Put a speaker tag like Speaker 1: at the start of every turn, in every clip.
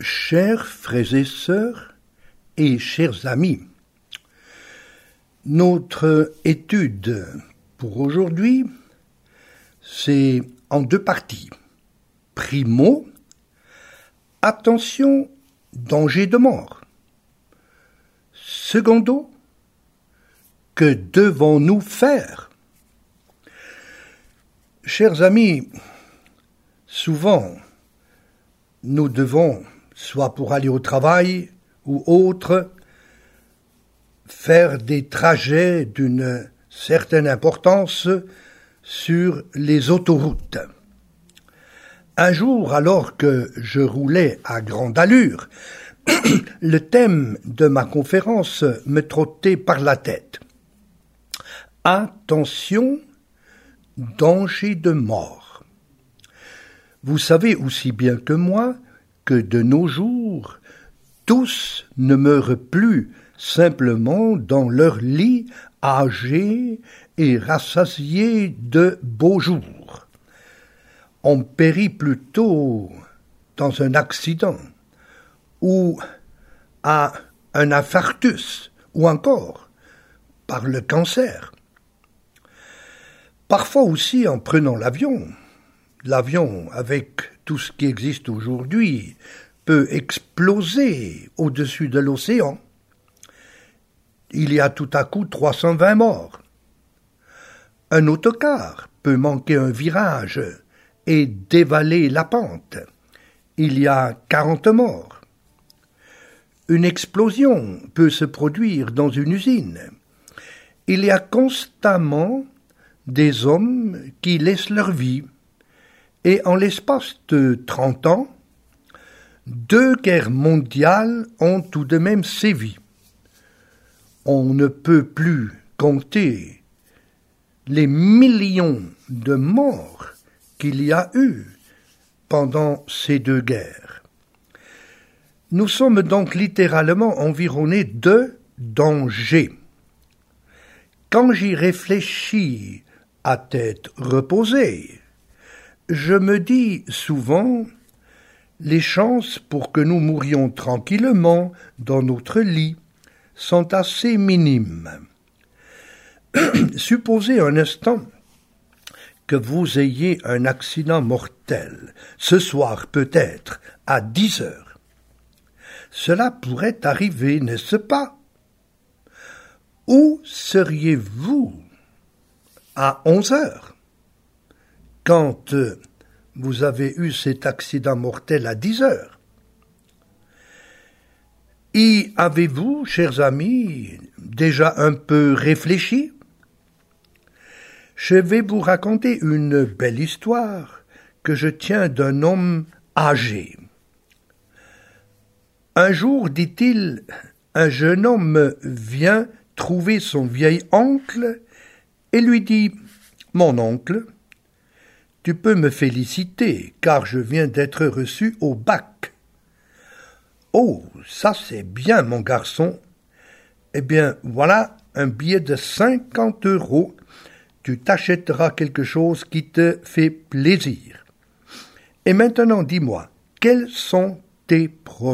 Speaker 1: Chers frères et sœurs et chers amis, notre étude pour aujourd'hui, c'est en deux parties. Primo, attention, danger de mort. Secondo, que devons-nous faire? Chers amis, souvent, nous devons, soit pour aller au travail ou autre, faire des trajets d'une certaine importance sur les autoroutes. Un jour, alors que je roulais à grande allure, le thème de ma conférence me trottait par la tête. Attention, danger de mort. Vous savez aussi bien que moi que de nos jours, tous ne meurent plus simplement dans leur lit âgés et rassasiés de beaux jours. On périt plutôt dans un accident ou à un infarctus ou encore par le cancer. Parfois aussi en prenant l'avion. L'avion, avec tout ce qui existe aujourd'hui, peut exploser au-dessus de l'océan. Il y a tout à coup 320 morts. Un autocar peut manquer un virage et dévaler la pente. Il y a 40 morts. Une explosion peut se produire dans une usine. Il y a constamment des hommes qui laissent leur vie. Et en l'espace de 30 ans, 2 guerres mondiales ont tout de même sévi. On ne peut plus compter les millions de morts qu'il y a eu pendant ces 2 guerres. Nous sommes donc littéralement environnés de dangers. Quand j'y réfléchis à tête reposée, je me dis souvent, les chances pour que nous mourions tranquillement dans notre lit sont assez minimes. Supposez un instant que vous ayez un accident mortel, ce soir peut-être, à 10 heures. Cela pourrait arriver, n'est-ce pas? Où seriez-vous à 11 heures? Quand vous avez eu cet accident mortel à 10 heures. Y avez-vous, chers amis, déjà un peu réfléchi? Je vais vous raconter une belle histoire que je tiens d'un homme âgé. Un jour, dit-il, un jeune homme vient trouver son vieil oncle et lui dit « Mon oncle, tu peux me féliciter, car je viens d'être reçu au bac. »« Oh, ça c'est bien, mon garçon. Eh bien, voilà un billet de 50 €. Tu t'achèteras quelque chose qui te fait plaisir. Et maintenant, dis-moi, quels sont tes projets? »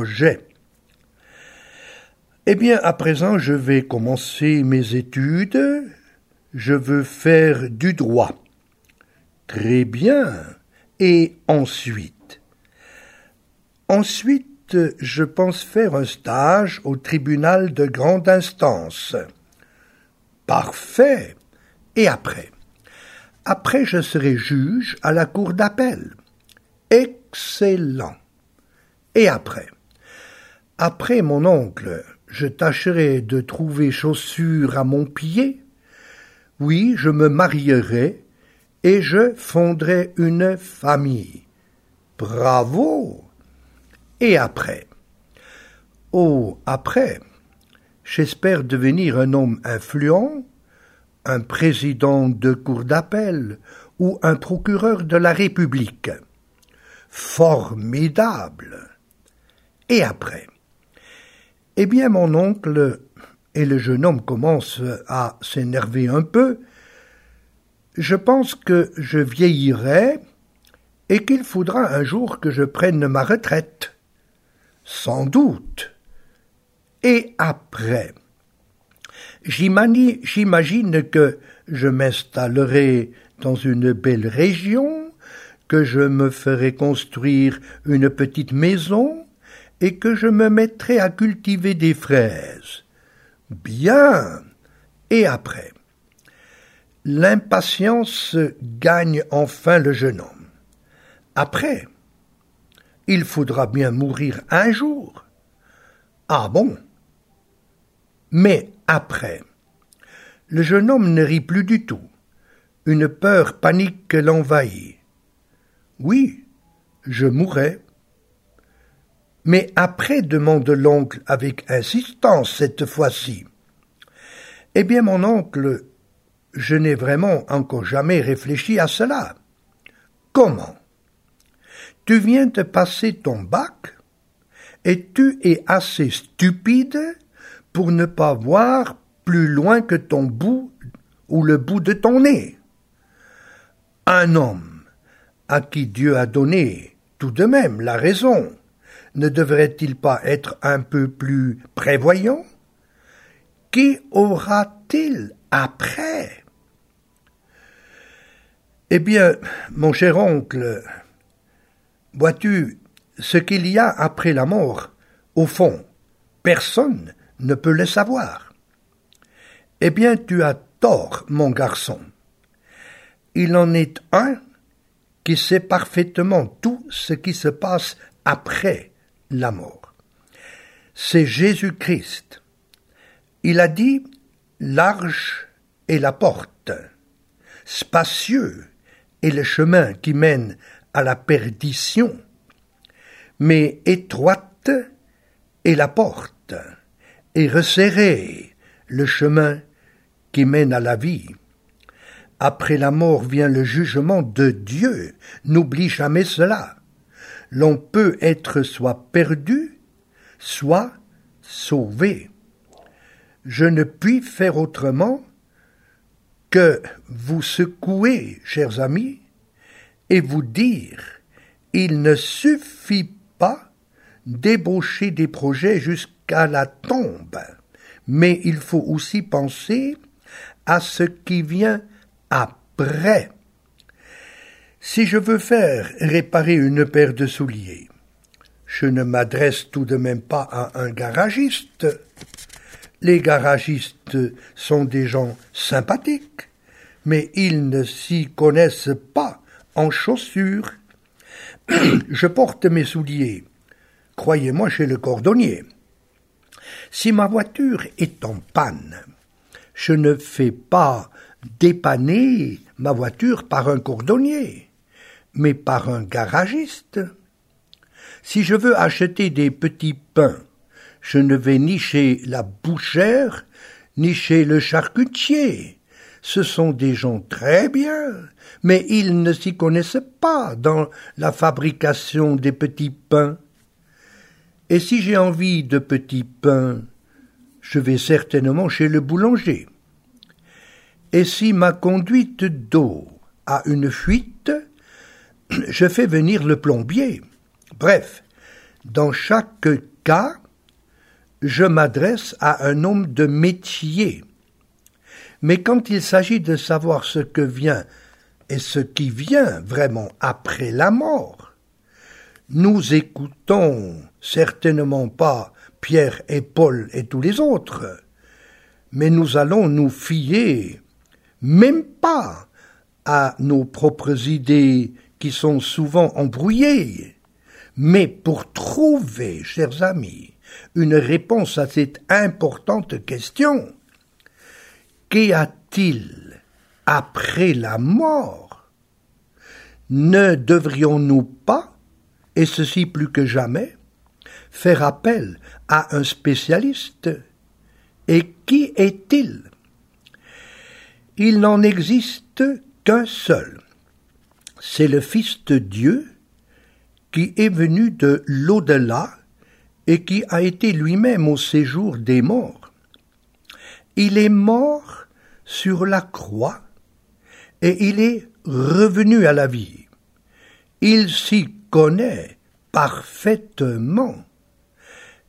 Speaker 1: Eh bien, à présent, je vais commencer mes études. Je veux faire du droit. Très bien. Et ensuite? Ensuite, je pense faire un stage au tribunal de grande instance. Parfait. Et après? Après, je serai juge à la cour d'appel. Excellent. Et après? Après, mon oncle, je tâcherai de trouver chaussures à mon pied. Oui, je me marierai et je fonderai une famille. Bravo! Et après? Oh, après, j'espère devenir un homme influent, un président de cour d'appel ou un procureur de la République. Formidable! Et après? Eh bien, mon oncle, et le jeune homme commence à s'énerver un peu, je pense que je vieillirai et qu'il faudra un jour que je prenne ma retraite. Sans doute. Et après? J'imagine que je m'installerai dans une belle région, que je me ferai construire une petite maison et que je me mettrai à cultiver des fraises. Bien. Et après? L'impatience gagne enfin le jeune homme. Après? Il faudra bien mourir un jour. Ah bon? Mais après? Le jeune homme ne rit plus du tout. Une peur panique l'envahit. Oui, je mourrai. Mais après, demande l'oncle avec insistance cette fois-ci. Eh bien, mon oncle, je n'ai vraiment encore jamais réfléchi à cela. Comment? Tu viens de passer ton bac et tu es assez stupide pour ne pas voir plus loin que ton bout ou le bout de ton nez. Un homme à qui Dieu a donné tout de même la raison, ne devrait-il pas être un peu plus prévoyant? Qu'y aura-t-il après? Eh bien, mon cher oncle, vois-tu, ce qu'il y a après la mort, au fond, personne ne peut le savoir. Eh bien, tu as tort, mon garçon. Il en est un qui sait parfaitement tout ce qui se passe après la mort. C'est Jésus-Christ. Il a dit « large est la porte, spacieux est le chemin qui mène à la perdition, mais étroite est la porte, et resserré le chemin qui mène à la vie. Après la mort vient le jugement de Dieu. N'oublie jamais cela. L'on peut être soit perdu, soit sauvé. Je ne puis faire autrement que vous secouer, chers amis, et vous dire, il ne suffit pas d'ébaucher des projets jusqu'à la tombe, mais il faut aussi penser à ce qui vient après. Si je veux faire réparer une paire de souliers, je ne m'adresse tout de même pas à un garagiste. Les garagistes sont des gens sympathiques, mais ils ne s'y connaissent pas en chaussures. Je porte mes souliers, croyez-moi, chez le cordonnier. Si ma voiture est en panne, je ne fais pas dépanner ma voiture par un cordonnier, mais par un garagiste. Si je veux acheter des petits pains, je ne vais ni chez la bouchère, ni chez le charcutier. Ce sont des gens très bien, mais ils ne s'y connaissent pas dans la fabrication des petits pains. Et si j'ai envie de petits pains, je vais certainement chez le boulanger. Et si ma conduite d'eau a une fuite, je fais venir le plombier. Bref, dans chaque cas, je m'adresse à un homme de métier. Mais quand il s'agit de savoir ce que vient et ce qui vient vraiment après la mort, nous écoutons certainement pas Pierre et Paul et tous les autres, mais nous allons nous fier même pas à nos propres idées qui sont souvent embrouillées, mais pour trouver, chers amis, une réponse à cette importante question. Qu'y a-t-il après la mort? Ne devrions-nous pas, et ceci plus que jamais, faire appel à un spécialiste? Et qui est-il? Il n'en existe qu'un seul. C'est le Fils de Dieu qui est venu de l'au-delà et qui a été lui-même au séjour des morts. Il est mort sur la croix et il est revenu à la vie. Il s'y connaît parfaitement.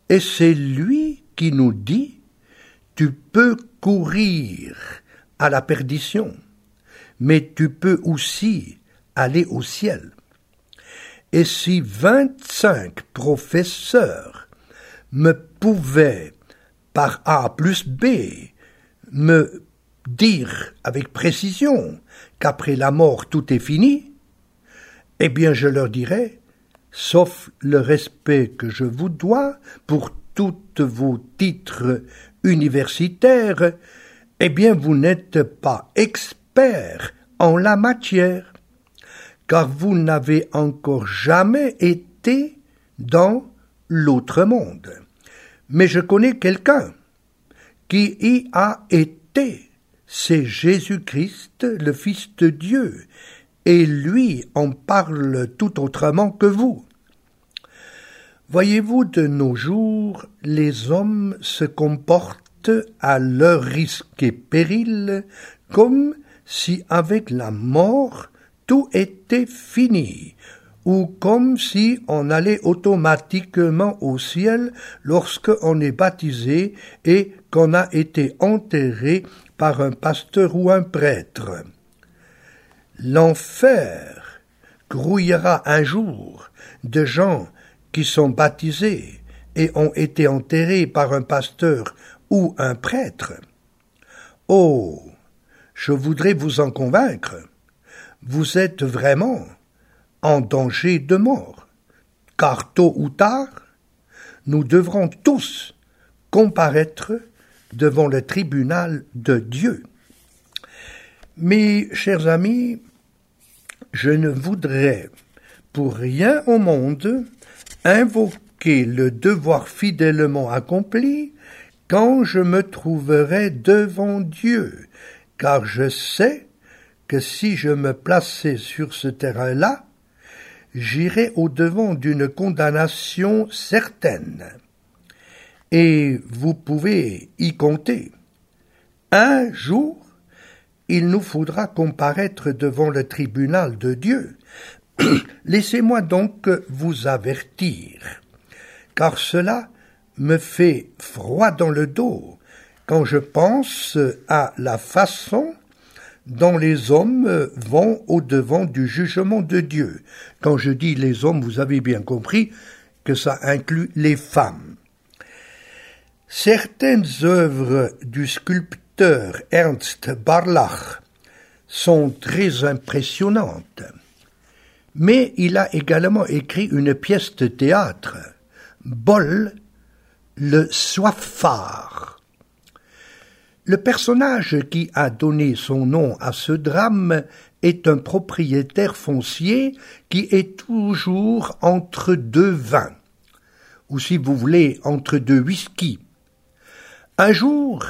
Speaker 1: Et c'est lui qui nous dit, tu peux courir à la perdition, mais tu peux aussi aller au ciel. Et si 25 professeurs me pouvaient, par A plus B, me dire avec précision qu'après la mort tout est fini, eh bien je leur dirais, sauf le respect que je vous dois pour tous vos titres universitaires, eh bien vous n'êtes pas expert en la matière, car vous n'avez encore jamais été dans l'autre monde. Mais je connais quelqu'un qui y a été, c'est Jésus-Christ, le Fils de Dieu, et lui en parle tout autrement que vous. Voyez-vous, de nos jours, les hommes se comportent à leur risque et péril comme si avec la mort tout était fini, ou comme si on allait automatiquement au ciel lorsqu'on est baptisé et qu'on a été enterré par un pasteur ou un prêtre. L'enfer grouillera un jour de gens qui sont baptisés et ont été enterrés par un pasteur ou un prêtre. Oh, je voudrais vous en convaincre, vous êtes vraiment en danger de mort, car tôt ou tard, nous devrons tous comparaître devant le tribunal de Dieu. Mes chers amis, je ne voudrais pour rien au monde invoquer le devoir fidèlement accompli quand je me trouverai devant Dieu, car je sais que si je me plaçais sur ce terrain-là, j'irais au-devant d'une condamnation certaine. Et vous pouvez y compter. Un jour, il nous faudra comparaître devant le tribunal de Dieu. Laissez-moi donc vous avertir, car cela me fait froid dans le dos quand je pense à la façon dont les hommes vont au-devant du jugement de Dieu. Quand je dis les hommes, vous avez bien compris que ça inclut les femmes. Certaines œuvres du sculpteur Ernst Barlach sont très impressionnantes, mais il a également écrit une pièce de théâtre, Boll, le soifard. Le personnage qui a donné son nom à ce drame est un propriétaire foncier qui est toujours entre deux vins, ou si vous voulez, entre deux whisky. Un jour,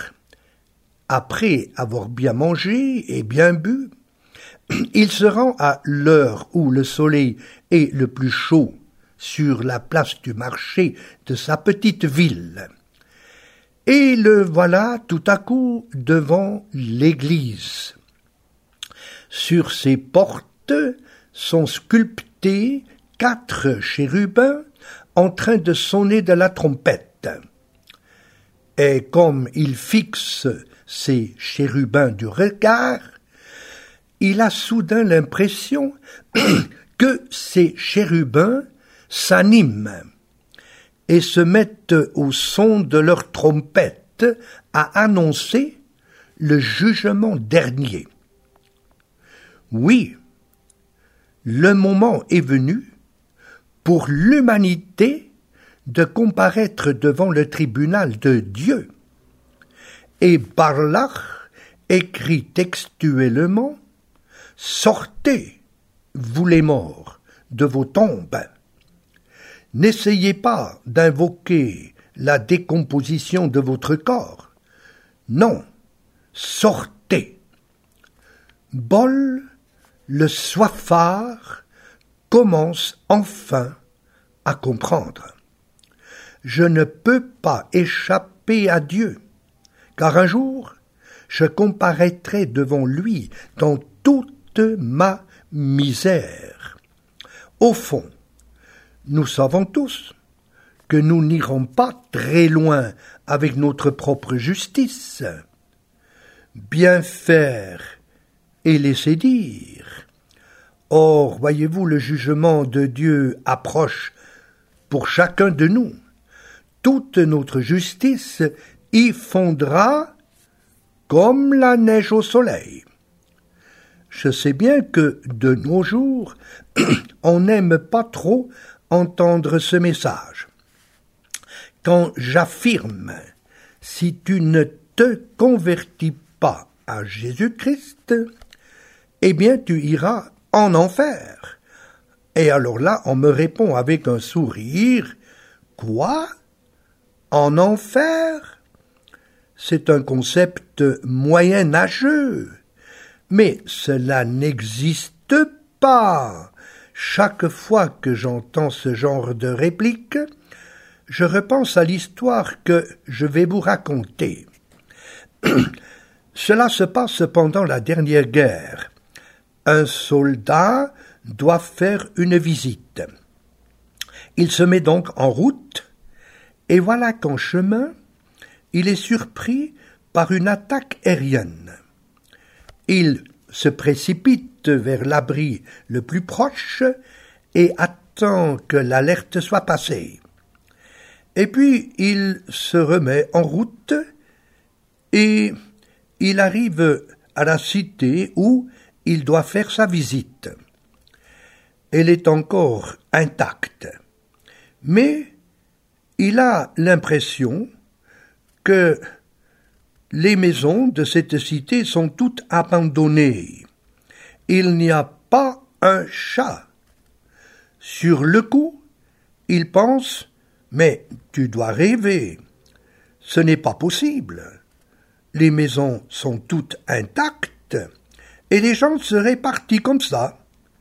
Speaker 1: après avoir bien mangé et bien bu, il se rend à l'heure où le soleil est le plus chaud sur la place du marché de sa petite ville. Et le voilà tout à coup devant l'église. Sur ses portes sont sculptés 4 chérubins en train de sonner de la trompette. Et comme il fixe ces chérubins du regard, il a soudain l'impression que ces chérubins s'animent et se mettent au son de leur trompette à annoncer le jugement dernier. Oui, le moment est venu pour l'humanité de comparaître devant le tribunal de Dieu. Et Barlach écrit textuellement « Sortez, vous les morts, de vos tombes. N'essayez pas d'invoquer la décomposition de votre corps. Non, sortez. » Boll, le soifard, commence enfin à comprendre. Je ne peux pas échapper à Dieu, car un jour, je comparaîtrai devant lui dans toute ma misère. Au fond, nous savons tous que nous n'irons pas très loin avec notre propre justice. Bien faire et laisser dire. Or, voyez-vous, le jugement de Dieu approche pour chacun de nous. Toute notre justice y fondra comme la neige au soleil. Je sais bien que, de nos jours, on n'aime pas trop entendre ce message. Quand j'affirme, si tu ne te convertis pas à Jésus-Christ, eh bien tu iras en enfer. Et alors là, on me répond avec un sourire, « Quoi ? En enfer ?» C'est un concept moyenâgeux. Mais cela n'existe pas. Chaque fois que j'entends ce genre de réplique, je repense à l'histoire que je vais vous raconter. Cela se passe pendant la dernière guerre. Un soldat doit faire une visite. Il se met donc en route, et voilà qu'en chemin, il est surpris par une attaque aérienne. Il se précipite vers l'abri le plus proche et attend que l'alerte soit passée. Et puis il se remet en route et il arrive à la cité où il doit faire sa visite. Elle est encore intacte, mais il a l'impression que les maisons de cette cité sont toutes abandonnées. Il n'y a pas un chat. Sur le coup, il pense « Mais tu dois rêver. Ce n'est pas possible. Les maisons sont toutes intactes et les gens seraient partis comme ça. »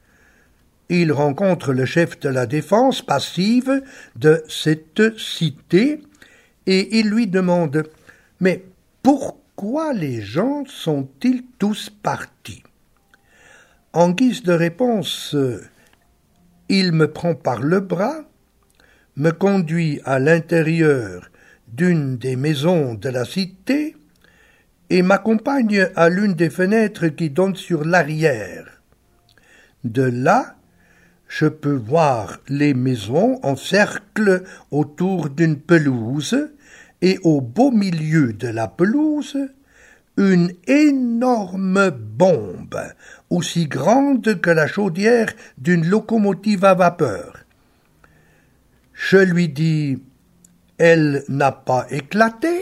Speaker 1: Il rencontre le chef de la défense passive de cette cité et il lui demande « Mais pourquoi les gens sont-ils tous partis ?» En guise de réponse, il me prend par le bras, me conduit à l'intérieur d'une des maisons de la cité et m'accompagne à l'une des fenêtres qui donnent sur l'arrière. De là, je peux voir les maisons en cercle autour d'une pelouse et au beau milieu de la pelouse, une énorme bombe, aussi grande que la chaudière d'une locomotive à vapeur. Je lui dis « Elle n'a pas éclaté ?» ?»«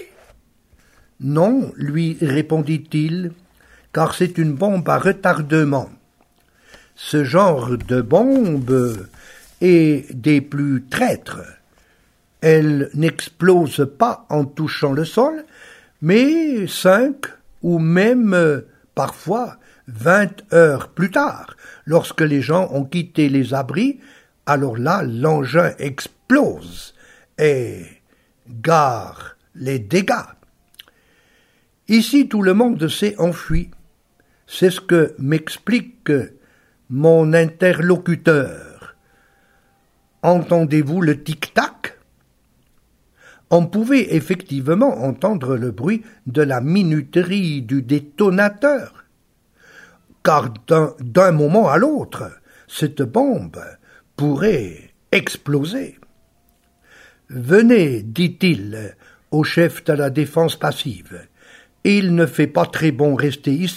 Speaker 1: Non, lui répondit-il, car c'est une bombe à retardement. Ce genre de bombe est des plus traîtres. Elle n'explose pas en touchant le sol, mais 5 ou même parfois 20 heures plus tard, lorsque les gens ont quitté les abris, alors là, l'engin explose et gare les dégâts. Ici, tout le monde s'est enfui. C'est ce que m'explique mon interlocuteur. Entendez-vous le tic-tac ? On pouvait effectivement entendre le bruit de la minuterie du détonateur, car d'un moment à l'autre, cette bombe pourrait exploser. « Venez, dit-il au chef de la défense passive, il ne fait pas très bon rester ici. »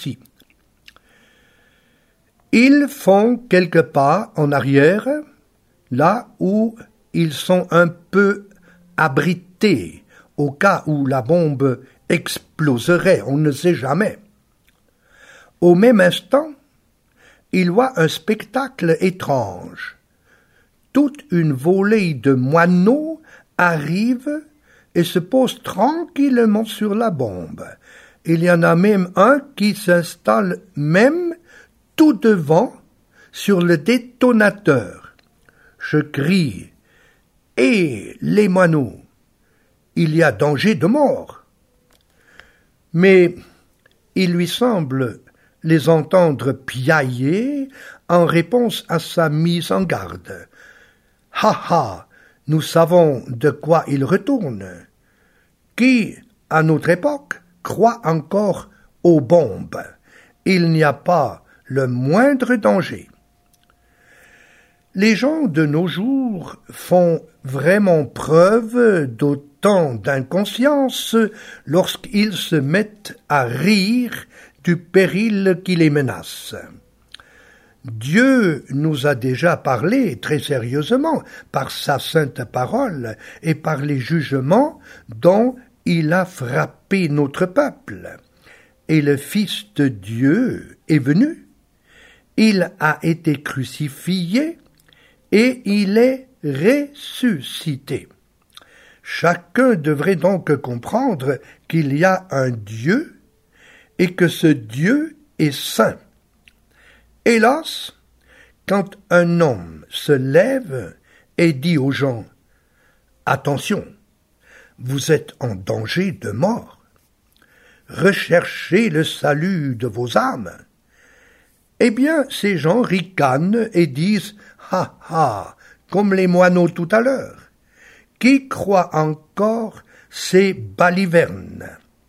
Speaker 1: Ils font quelques pas en arrière, là où ils sont un peu abrités, au cas où la bombe exploserait, on ne sait jamais. Au même instant, ils voient un spectacle étrange. Toute une volée de moineaux arrive et se pose tranquillement sur la bombe. Il y en a même un qui s'installe même tout devant sur le détonateur. Je crie « Hé, les moineaux, il y a danger de mort !» Mais il lui semble les entendre piailler en réponse à sa mise en garde. « Ha ha, Nous savons de quoi il retourne. Qui, à notre époque, croit encore aux bombes? Il n'y a pas le moindre danger. Les gens de nos jours font vraiment preuve d'autant d'inconscience lorsqu'ils se mettent à rire du péril qui les menace. Dieu nous a déjà parlé très sérieusement par sa sainte parole et par les jugements dont il a frappé notre peuple. Et le Fils de Dieu est venu. Il a été crucifié et il est ressuscité. Chacun devrait donc comprendre qu'il y a un Dieu et que ce Dieu est saint. Hélas, quand un homme se lève et dit aux gens « Attention, vous êtes en danger de mort, recherchez le salut de vos âmes », eh bien, ces gens ricanent et disent « Ha ha !» comme les moineaux tout à l'heure. Qui croit encore ces balivernes?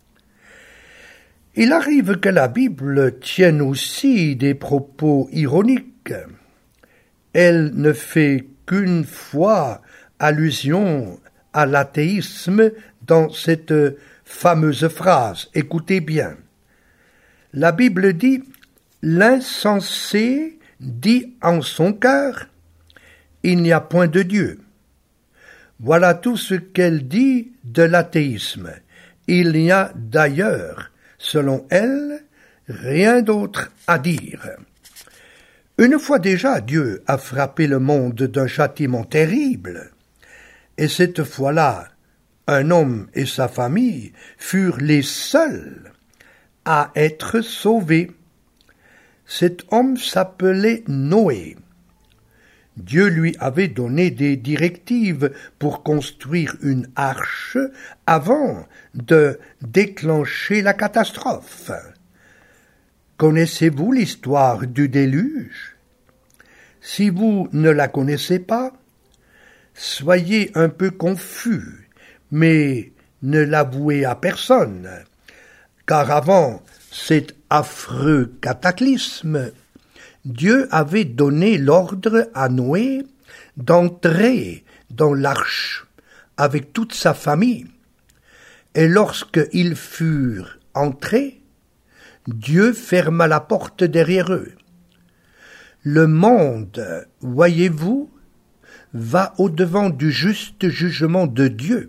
Speaker 1: Il arrive que la Bible tienne aussi des propos ironiques. Elle ne fait qu'une fois allusion à l'athéisme dans cette fameuse phrase. Écoutez bien. La Bible dit « L'insensé dit en son cœur « Il n'y a point de Dieu ». Voilà tout ce qu'elle dit de l'athéisme. Il n'y a d'ailleurs, selon elle, rien d'autre à dire. Une fois déjà, Dieu a frappé le monde d'un châtiment terrible, et cette fois-là, un homme et sa famille furent les seuls à être sauvés. Cet homme s'appelait Noé. Dieu lui avait donné des directives pour construire une arche avant de déclencher la catastrophe. Connaissez-vous l'histoire du déluge? Si vous ne la connaissez pas, soyez un peu confus, mais ne l'avouez à personne, car avant cet affreux cataclysme, Dieu avait donné l'ordre à Noé d'entrer dans l'arche avec toute sa famille. Et lorsqu'ils furent entrés, Dieu ferma la porte derrière eux. Le monde, voyez-vous, va au-devant du juste jugement de Dieu.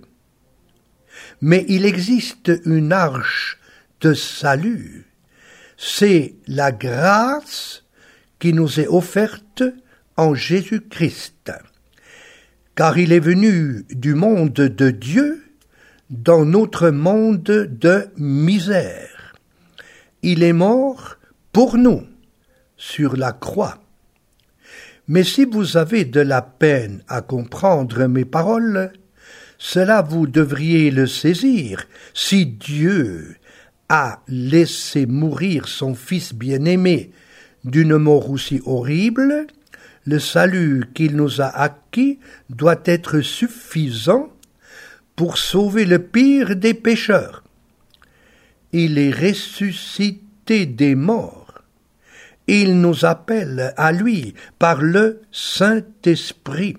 Speaker 1: Mais il existe une arche de salut. C'est la grâce qui nous est offerte en Jésus-Christ, car il est venu du monde de Dieu dans notre monde de misère. Il est mort pour nous sur la croix. Mais si vous avez de la peine à comprendre mes paroles, cela vous devriez le saisir. Si Dieu a laissé mourir son Fils bien-aimé d'une mort aussi horrible, le salut qu'il nous a acquis doit être suffisant pour sauver le pire des pécheurs. Il est ressuscité des morts. Il nous appelle à lui par le Saint-Esprit.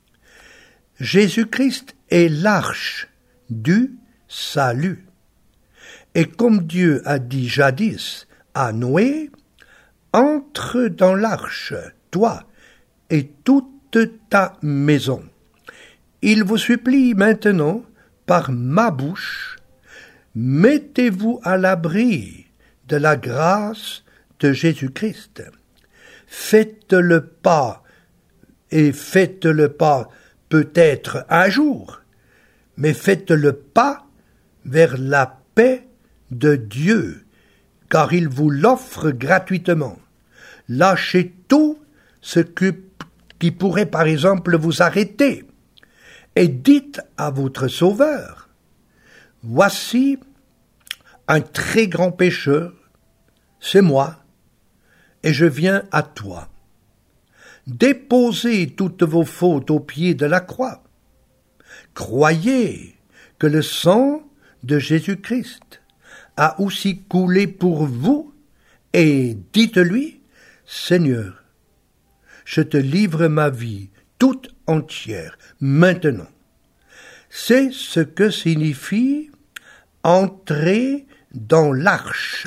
Speaker 1: Jésus-Christ est l'arche du salut. Et comme Dieu a dit jadis à Noé, « Entre dans l'arche, toi et toute ta maison. » Il vous supplie maintenant, par ma bouche, mettez-vous à l'abri de la grâce de Jésus-Christ. Faites le pas, et faites le pas peut-être un jour, mais faites le pas vers la paix de Dieu, car il vous l'offre gratuitement. Lâchez tout ce qui pourrait par exemple vous arrêter, et dites à votre Sauveur, « Voici un très grand pécheur, c'est moi, et je viens à toi. Déposez toutes vos fautes au pied de la croix. Croyez que le sang de Jésus-Christ a aussi coulé pour vous, et dites-lui, Seigneur, je te livre ma vie toute entière, maintenant. C'est ce que signifie entrer dans l'arche.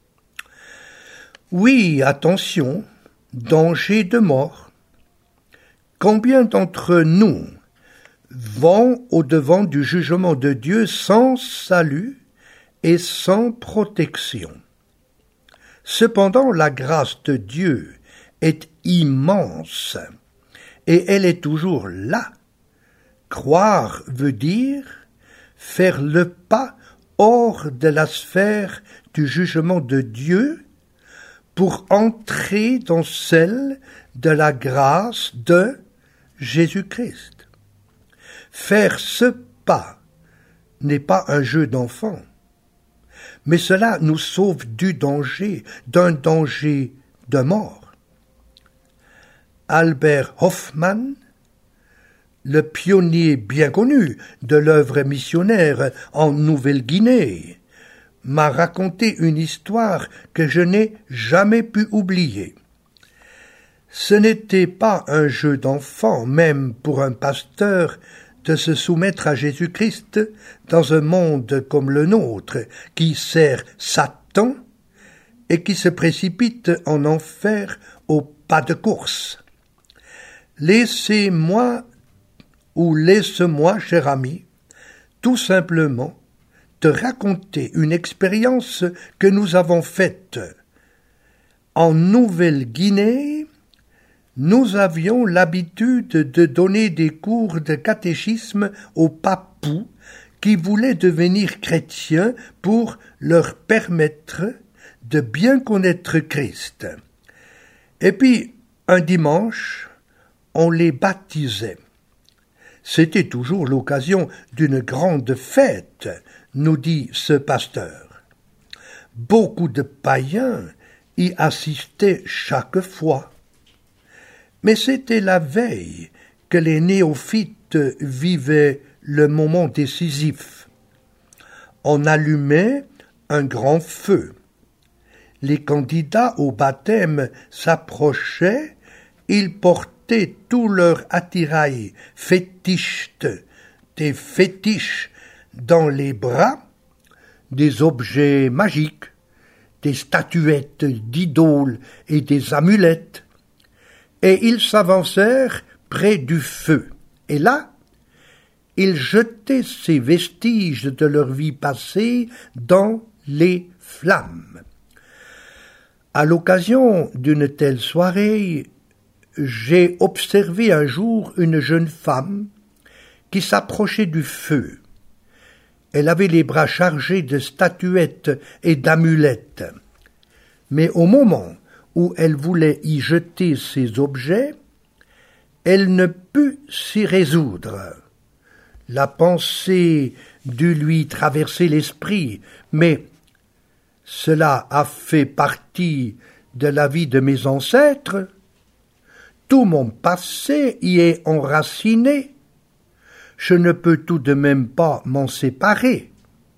Speaker 1: Oui, attention, danger de mort. Combien d'entre nous vont au-devant du jugement de Dieu sans salut et sans protection? Cependant, la grâce de Dieu est immense et elle est toujours là. Croire veut dire faire le pas hors de la sphère du jugement de Dieu pour entrer dans celle de la grâce de Jésus-Christ. Faire ce pas n'est pas un jeu d'enfant, mais cela nous sauve du danger, d'un danger de mort. Albert Hoffmann, le pionnier bien connu de l'œuvre missionnaire en Nouvelle-Guinée, m'a raconté une histoire que je n'ai jamais pu oublier. Ce n'était pas un jeu d'enfant, même pour un pasteur, de se soumettre à Jésus-Christ dans un monde comme le nôtre, qui sert Satan et qui se précipite en enfer au pas de course. Laisse-moi, cher ami, tout simplement te raconter une expérience que nous avons faite. En Nouvelle-Guinée, nous avions l'habitude de donner des cours de catéchisme aux papous qui voulaient devenir chrétiens pour leur permettre de bien connaître Christ. Et puis, un dimanche, on les baptisait. C'était toujours l'occasion d'une grande fête, nous dit ce pasteur. Beaucoup de païens y assistaient chaque fois. Mais c'était la veille que les néophytes vivaient le moment décisif. On allumait un grand feu. Les candidats au baptême s'approchaient, ils portaient tout leur attirail fétichiste, des fétiches dans les bras, des objets magiques, des statuettes d'idoles et des amulettes, et ils s'avancèrent près du feu. Et là, ils jetaient ces vestiges de leur vie passée dans les flammes. À l'occasion d'une telle soirée, j'ai observé un jour une jeune femme qui s'approchait du feu. Elle avait les bras chargés de statuettes et d'amulettes. Mais au moment où elle voulait y jeter ces objets, elle ne put s'y résoudre. La pensée dut lui traverser l'esprit, mais cela a fait partie de la vie de mes ancêtres. Tout mon passé y est enraciné. Je ne peux tout de même pas m'en séparer.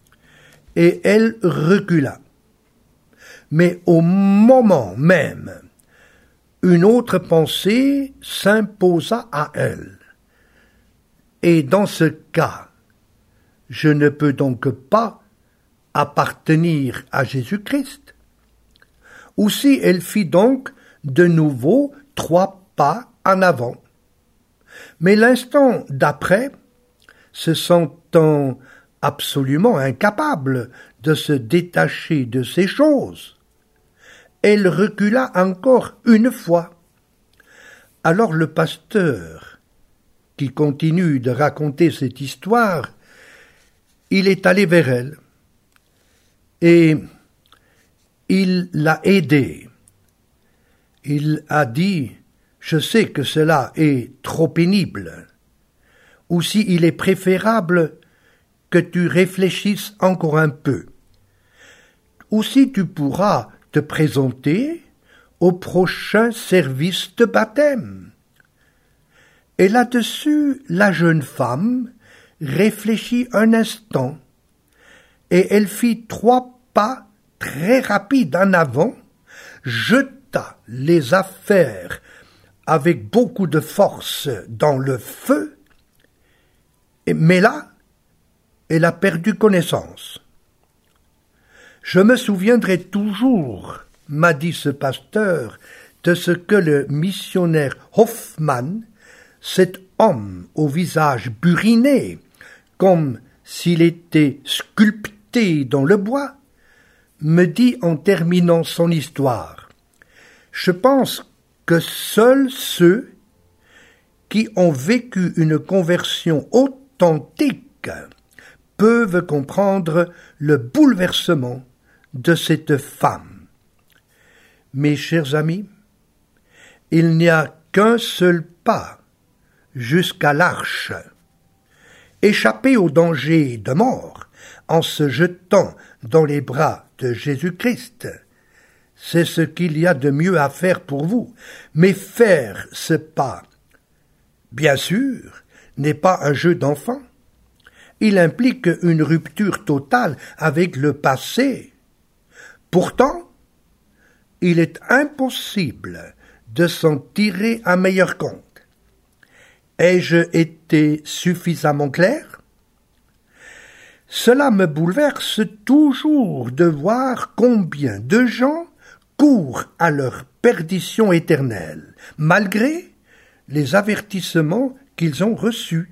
Speaker 1: Et elle recula. Mais au moment même, une autre pensée s'imposa à elle. Et dans ce cas, je ne peux donc pas appartenir à Jésus-Christ. Aussi elle fit donc de nouveau 3 pas en avant. Mais l'instant d'après, se sentant absolument incapable de se détacher de ces choses, elle recula encore une fois. Alors le pasteur, qui continue de raconter cette histoire, il est allé vers elle et il l'a aidée. Il a dit « Je sais que cela est trop pénible. Aussi il est préférable que tu réfléchisses encore un peu. Aussi tu pourras te présenter au prochain service de baptême. » Et là-dessus, la jeune femme réfléchit un instant, et elle fit 3 pas très rapides en avant, jeta les affaires avec beaucoup de force dans le feu, mais là, elle a perdu connaissance. Je me souviendrai toujours, m'a dit ce pasteur, de ce que le missionnaire Hoffmann, cet homme au visage buriné, comme s'il était sculpté dans le bois, me dit en terminant son histoire. Je pense que seuls ceux qui ont vécu une conversion authentique peuvent comprendre le bouleversement de cette femme. Mes chers amis, il n'y a qu'un seul pas jusqu'à l'arche. Échapper au danger de mort en se jetant dans les bras de Jésus-Christ, c'est ce qu'il y a de mieux à faire pour vous. Mais faire ce pas, bien sûr, n'est pas un jeu d'enfant. Il implique une rupture totale avec le passé. Pourtant, il est impossible de s'en tirer un meilleur compte. Ai-je été suffisamment clair? Cela me bouleverse toujours de voir combien de gens courent à leur perdition éternelle, malgré les avertissements qu'ils ont reçus.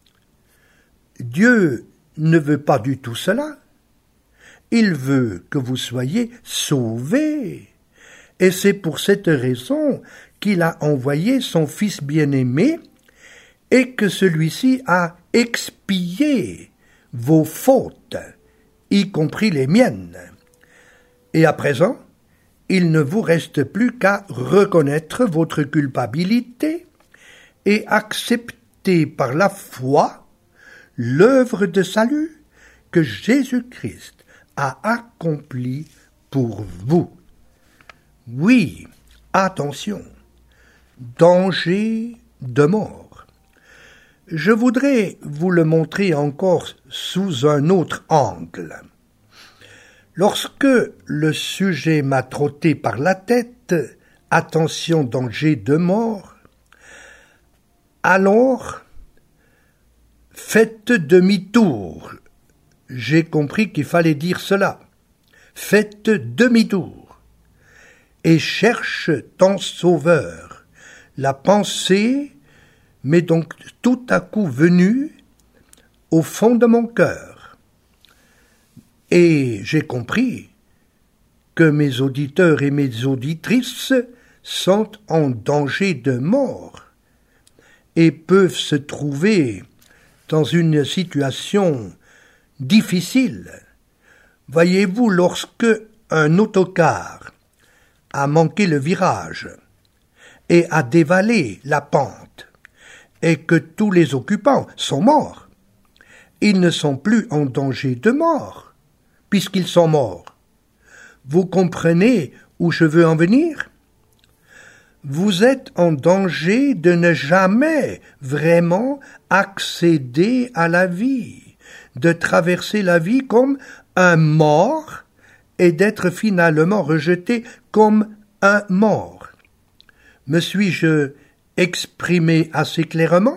Speaker 1: Dieu ne veut pas du tout cela. Il veut que vous soyez sauvés. Et c'est pour cette raison qu'il a envoyé son Fils bien-aimé et que celui-ci a expié vos fautes, y compris les miennes. Et à présent, il ne vous reste plus qu'à reconnaître votre culpabilité et accepter par la foi l'œuvre de salut que Jésus-Christ a accomplie pour vous. Oui, attention, danger de mort. Je voudrais vous le montrer encore sous un autre angle. Lorsque le sujet m'a trotté par la tête, attention, danger de mort, alors faites demi-tour. J'ai compris qu'il fallait dire cela. Faites demi-tour et cherche ton sauveur. La pensée m'est donc tout à coup venue au fond de mon cœur. Et j'ai compris que mes auditeurs et mes auditrices sont en danger de mort et peuvent se trouver dans une situation difficile. Voyez-vous, lorsque un autocar a manqué le virage et a dévalé la pente et que tous les occupants sont morts, ils ne sont plus en danger de mort, puisqu'ils sont morts. Vous comprenez où je veux en venir? Vous êtes en danger de ne jamais vraiment accéder à la vie, de traverser la vie comme un mort et d'être finalement rejeté comme un mort. Me suis-je exprimé assez clairement?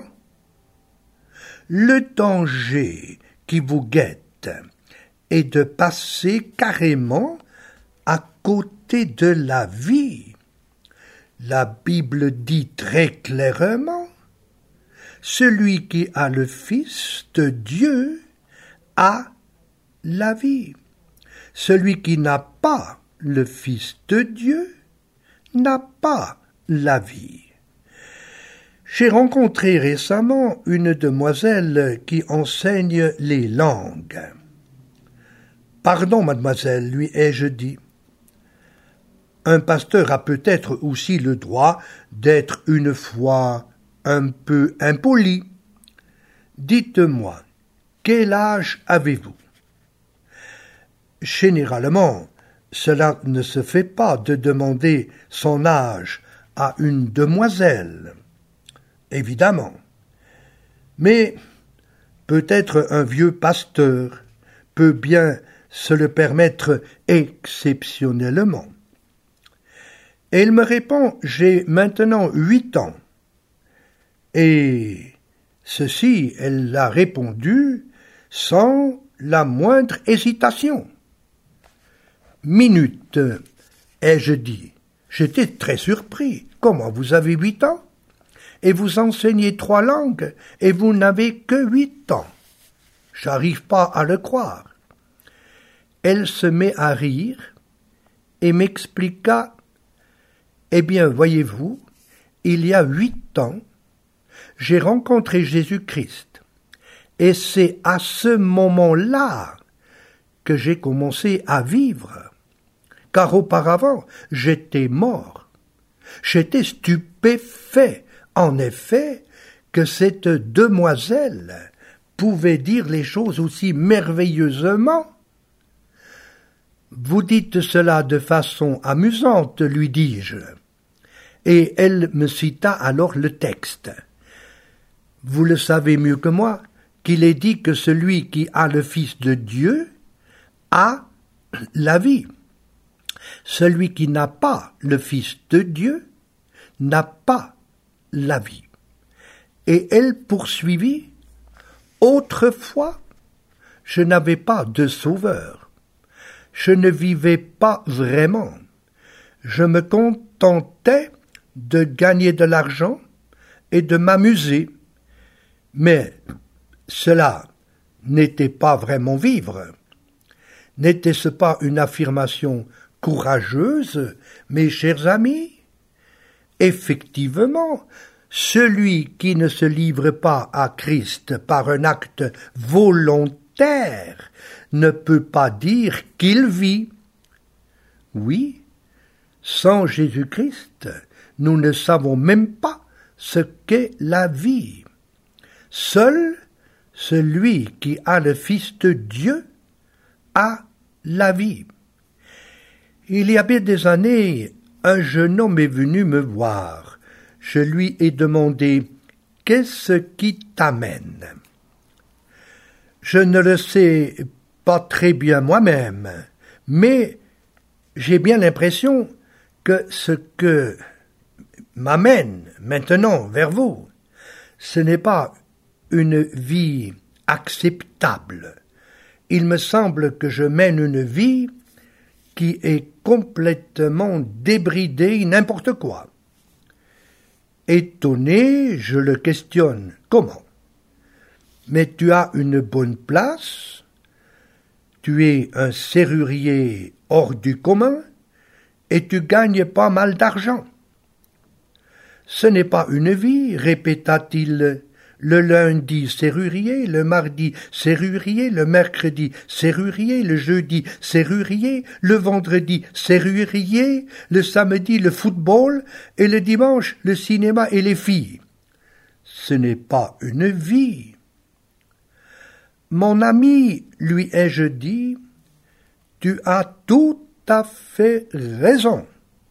Speaker 1: Le danger qui vous guette est de passer carrément à côté de la vie. La Bible dit très clairement, celui qui a le Fils de Dieu a la vie. Celui qui n'a pas le Fils de Dieu n'a pas la vie. J'ai rencontré récemment une demoiselle qui enseigne les langues. « Pardon, mademoiselle, lui ai-je dit. Un pasteur a peut-être aussi le droit d'être une fois un peu impoli. Dites-moi, quel âge avez-vous? » Généralement, cela ne se fait pas de demander son âge à une demoiselle, évidemment. Mais Peut-être un vieux pasteur peut bien se le permettre exceptionnellement. Et il me répond, j'ai maintenant 8 ans. Et ceci, elle l'a répondu sans la moindre hésitation. Minute, ai-je dit. J'étais très surpris. Comment, vous avez 8 ans? Et vous enseignez 3 langues, et vous n'avez que 8 ans. J'arrive pas à le croire. Elle se met à rire et m'expliqua, eh bien, voyez-vous, il y a 8 ans, j'ai rencontré Jésus-Christ, et c'est à ce moment-là que j'ai commencé à vivre, car auparavant, j'étais mort. J'étais stupéfait, en effet, que cette demoiselle pouvait dire les choses aussi merveilleusement. Vous dites cela de façon amusante, lui dis-je. Et elle me cita alors le texte. Vous le savez mieux que moi, qu'il est dit que celui qui a le Fils de Dieu a la vie. Celui qui n'a pas le Fils de Dieu n'a pas la vie. Et elle poursuivit, autrefois, je n'avais pas de sauveur. Je ne vivais pas vraiment. Je me contentais de gagner de l'argent et de m'amuser. Mais cela n'était pas vraiment vivre. N'était-ce pas une affirmation courageuse, mes chers amis? Effectivement, celui qui ne se livre pas à Christ par un acte volontaire ne peut pas dire qu'il vit. Oui, sans Jésus-Christ, nous ne savons même pas ce qu'est la vie. Seul celui qui a le Fils de Dieu a la vie. Il y a bien des années, un jeune homme est venu me voir. Je lui ai demandé « Qu'est-ce qui t'amène ?» Je ne le sais pas très bien moi-même, mais j'ai bien l'impression que ce que m'amène maintenant vers vous, ce n'est pas une vie acceptable. Il me semble que je mène une vie qui est complètement débridée, n'importe quoi. Étonné, je le questionne. Comment? Mais tu as une bonne place, tu es un serrurier hors du commun, et tu gagnes pas mal d'argent. Ce n'est pas une vie, répéta-t-il. Le lundi serrurier, le mardi serrurier, le mercredi serrurier, le jeudi serrurier, le vendredi serrurier, le samedi le football et le dimanche le cinéma et les filles. Ce n'est pas une vie. Mon ami, lui ai-je dit, tu as tout à fait raison.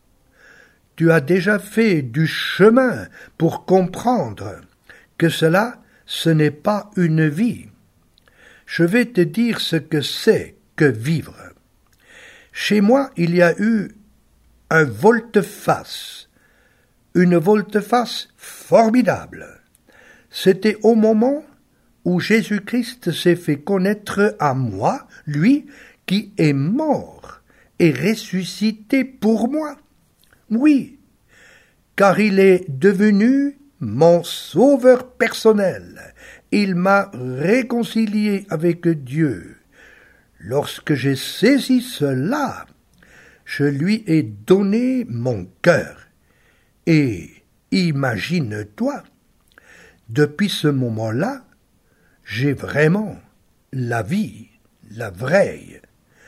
Speaker 1: Tu as déjà fait du chemin pour comprendre que cela, ce n'est pas une vie. Je vais te dire ce que c'est que vivre. Chez moi, il y a eu un volte-face, une volte-face formidable. C'était au moment où Jésus-Christ s'est fait connaître à moi, lui qui est mort et ressuscité pour moi. Oui, car il est devenu mon sauveur personnel. Il m'a réconcilié avec Dieu. Lorsque j'ai saisi cela, je lui ai donné mon cœur. Et imagine-toi, depuis ce moment-là, j'ai vraiment la vie, la vraie.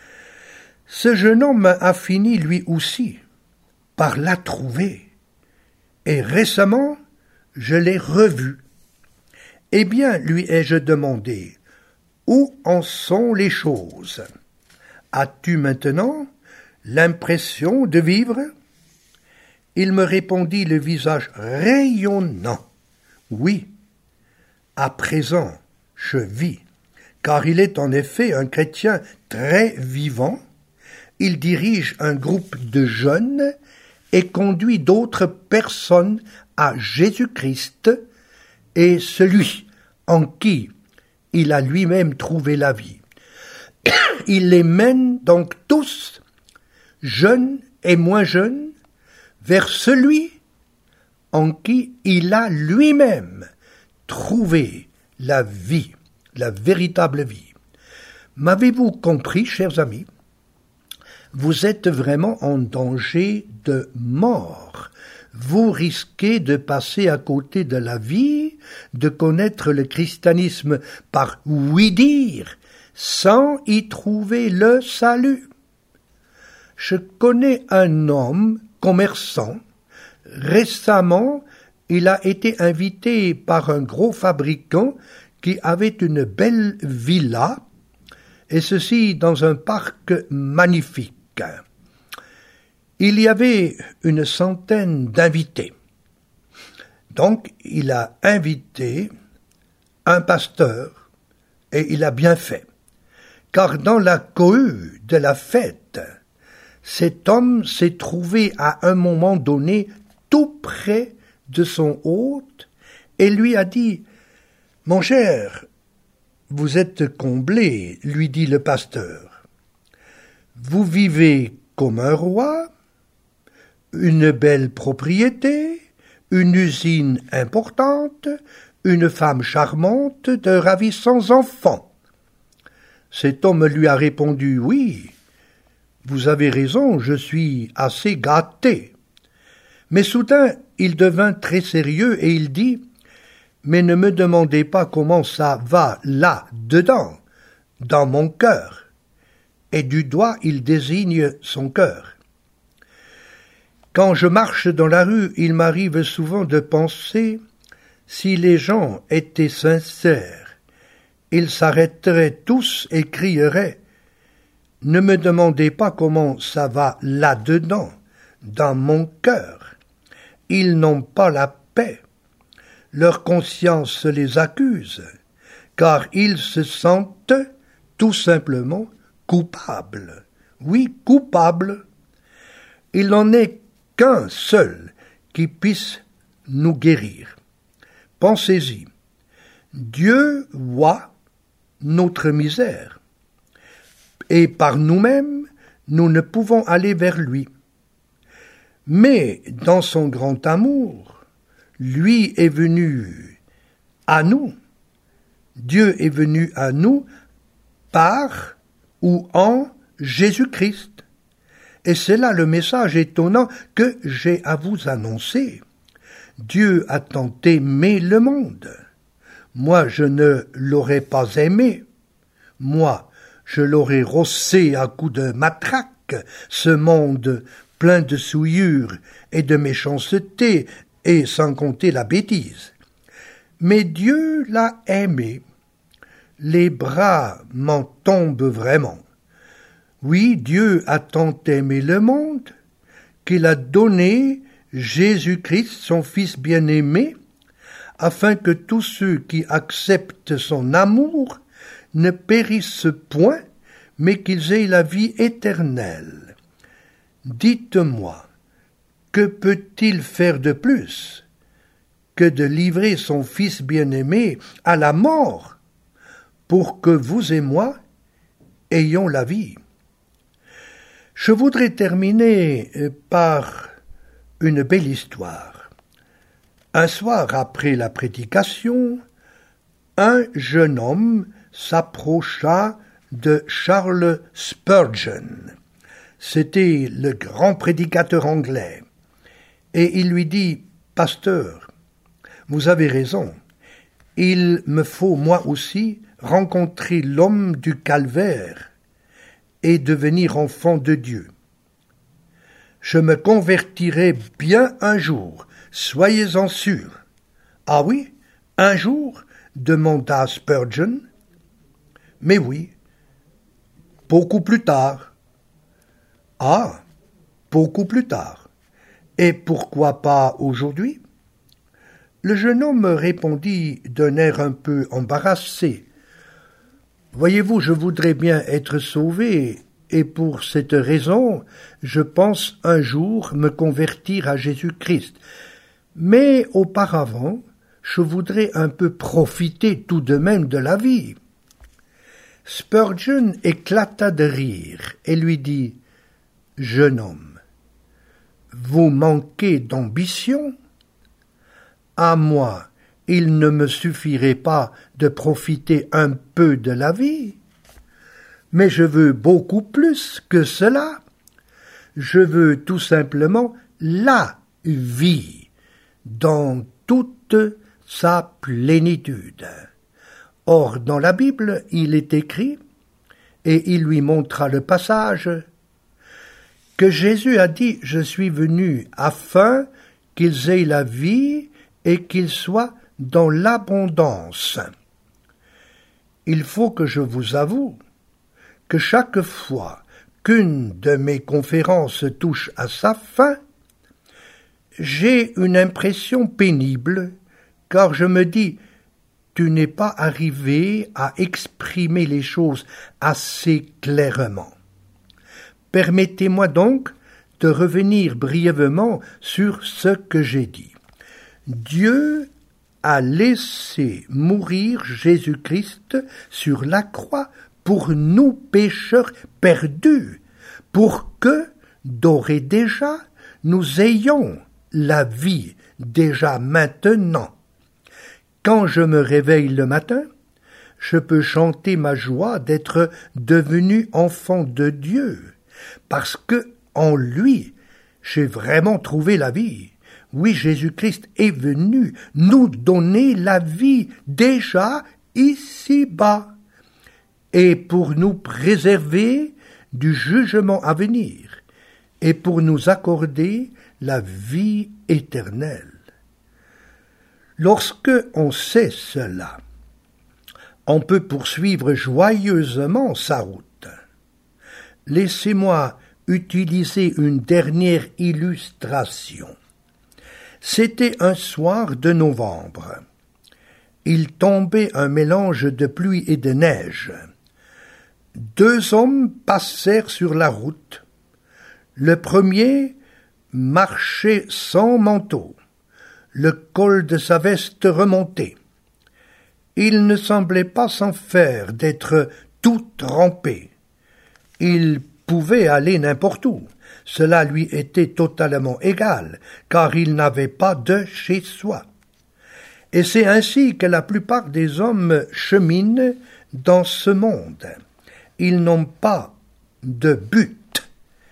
Speaker 1: Ce jeune homme a fini lui aussi par la trouver. Et récemment, je l'ai revu. Eh bien, lui ai-je demandé, où en sont les choses? As-tu maintenant l'impression de vivre? Il me répondit le visage rayonnant. Oui, à présent, je vis, car il est en effet un chrétien très vivant. Il dirige un groupe de jeunes et conduit d'autres personnes à Jésus-Christ et celui en qui il a lui-même trouvé la vie. Il les mène donc tous, jeunes et moins jeunes, vers celui en qui il a lui-même trouvé la vie, la véritable vie. M'avez-vous compris, chers amis? Vous êtes vraiment en danger de mort. Vous risquez de passer à côté de la vie, de connaître le christianisme par oui-dire, sans y trouver le salut. Je connais un homme commerçant. Récemment, il a été invité par un gros fabricant qui avait une belle villa, et ceci dans un parc magnifique. Il y avait une centaine d'invités. Donc, il a invité un pasteur, et il a bien fait. Car dans la cohue de la fête, cet homme s'est trouvé à un moment donné tout près de son hôte et lui a dit « Mon cher, vous êtes comblé, lui dit le pasteur. Vous vivez comme un roi, une belle propriété, une usine importante, une femme charmante, de ravissants enfants. » Cet homme lui a répondu « Oui, vous avez raison, je suis assez gâté. » Mais soudain, il devint très sérieux et il dit « Mais ne me demandez pas comment ça va là-dedans, dans mon cœur. » Et du doigt, il désigne son cœur. Quand je marche dans la rue, il m'arrive souvent de penser, si les gens étaient sincères, ils s'arrêteraient tous et crieraient « Ne me demandez pas comment ça va là-dedans, dans mon cœur. » Ils n'ont pas la paix. Leur conscience les accuse, car ils se sentent tout simplement coupables. Oui, coupables. Il n'en est qu'un seul qui puisse nous guérir. Pensez-y. Dieu voit notre misère. Et par nous-mêmes, nous ne pouvons aller vers lui. Mais dans son grand amour, lui est venu à nous. Dieu est venu à nous par ou en Jésus-Christ. Et c'est là le message étonnant que j'ai à vous annoncer. Dieu a tant aimé le monde. Moi, je ne l'aurais pas aimé. Moi, je l'aurais rossé à coups de matraque, ce monde plein de souillure et de méchanceté, et sans compter la bêtise. Mais Dieu l'a aimé. Les bras m'en tombent vraiment. Oui, Dieu a tant aimé le monde qu'il a donné Jésus-Christ, son Fils bien-aimé, afin que tous ceux qui acceptent son amour ne périssent point, mais qu'ils aient la vie éternelle. Dites-moi, que peut-il faire de plus que de livrer son Fils bien-aimé à la mort pour que vous et moi ayons la vie? Je voudrais terminer par une belle histoire. Un soir après la prédication, un jeune homme s'approcha de Charles Spurgeon. C'était le grand prédicateur anglais. Et il lui dit « Pasteur, vous avez raison. Il me faut moi aussi rencontrer l'homme du calvaire et devenir enfant de Dieu. Je me convertirai bien un jour, soyez-en sûrs. »« Ah oui, un jour ?» demanda Spurgeon. « Mais oui, beaucoup plus tard. »« Ah, beaucoup plus tard. Et pourquoi pas aujourd'hui ?» Le jeune homme répondit d'un air un peu embarrassé. Voyez-vous, je voudrais bien être sauvé, et pour cette raison, je pense un jour me convertir à Jésus-Christ. Mais auparavant, je voudrais un peu profiter tout de même de la vie. Spurgeon éclata de rire et lui dit « Jeune homme, vous manquez d'ambition ? À moi, il ne me suffirait pas de profiter un peu de la vie, mais je veux beaucoup plus que cela. Je veux tout simplement la vie dans toute sa plénitude. » Or, dans la Bible, il est écrit, et il lui montra le passage, que Jésus a dit « Je suis venu afin qu'ils aient la vie et qu'ils soient dans l'abondance. » Il faut que je vous avoue que chaque fois qu'une de mes conférences touche à sa fin, j'ai une impression pénible, car je me dis « Tu n'es pas arrivé à exprimer les choses assez clairement. » Permettez-moi donc de revenir brièvement sur ce que j'ai dit. Dieu a laissé mourir Jésus-Christ sur la croix pour nous pécheurs perdus, pour que, d'ores et déjà, nous ayons la vie déjà maintenant. Quand je me réveille le matin, je peux chanter ma joie d'être devenu enfant de Dieu, parce que, en lui, j'ai vraiment trouvé la vie. Oui, Jésus-Christ est venu nous donner la vie déjà ici-bas, et pour nous préserver du jugement à venir, et pour nous accorder la vie éternelle. Lorsque on sait cela, on peut poursuivre joyeusement sa route. Laissez-moi utiliser une dernière illustration. C'était un soir de novembre. Il tombait un mélange de pluie et de neige. 2 hommes passèrent sur la route. Le premier marchait sans manteau, le col de sa veste remonté. Il ne semblait pas s'en faire d'être tout trempé. Il pouvait aller n'importe où. Cela lui était totalement égal, car il n'avait pas de chez soi. Et c'est ainsi que la plupart des hommes cheminent dans ce monde. Ils n'ont pas de but.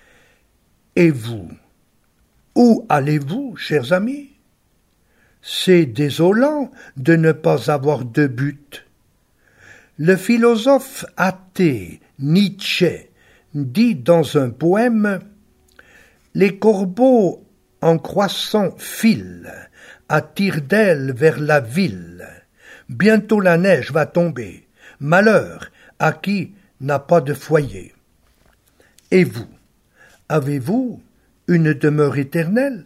Speaker 1: Et vous, où allez-vous, chers amis? C'est désolant de ne pas avoir de but. Le philosophe athée Nietzsche dit dans un poème « Les corbeaux en croissant filent à tire-d'aile vers la ville. Bientôt la neige va tomber. Malheur à qui n'a pas de foyer. » Et vous, avez-vous une demeure éternelle?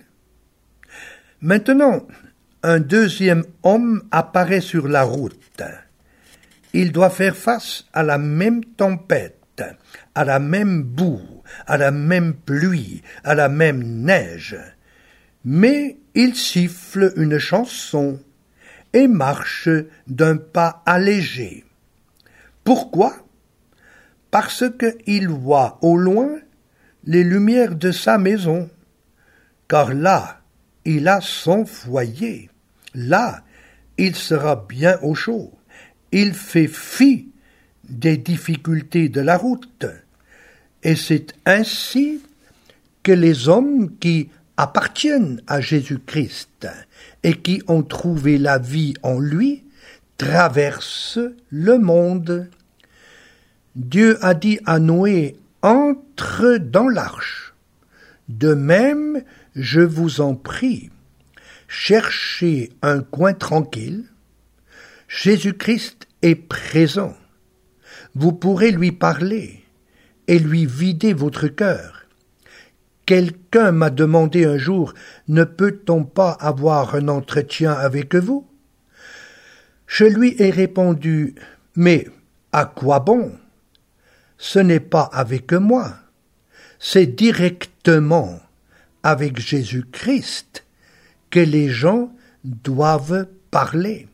Speaker 1: Maintenant, un deuxième homme apparaît sur la route. Il doit faire face à la même tempête, à la même boue, à la même pluie, à la même neige. Mais il siffle une chanson et marche d'un pas allégé. Pourquoi? Parce qu'il voit au loin les lumières de sa maison, car là, il a son foyer. Là, il sera bien au chaud. Il fait fi des difficultés de la route. Et c'est ainsi que les hommes qui appartiennent à Jésus-Christ et qui ont trouvé la vie en lui traversent le monde. Dieu a dit à Noé « Entre dans l'arche ». De même, je vous en prie, cherchez un coin tranquille. Jésus-Christ est présent. Vous pourrez lui parler et lui vider votre cœur. Quelqu'un m'a demandé un jour, ne peut-on pas avoir un entretien avec vous? Je lui ai répondu, mais À quoi bon? Ce n'est pas avec moi, c'est directement avec Jésus-Christ que les gens doivent parler.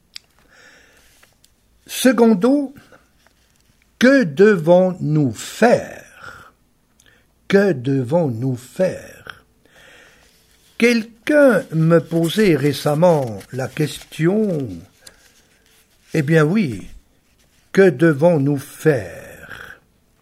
Speaker 1: Secondo, que devons-nous faire? Que devons-nous faire? Quelqu'un me posait récemment la question, eh bien oui, que devons-nous faire?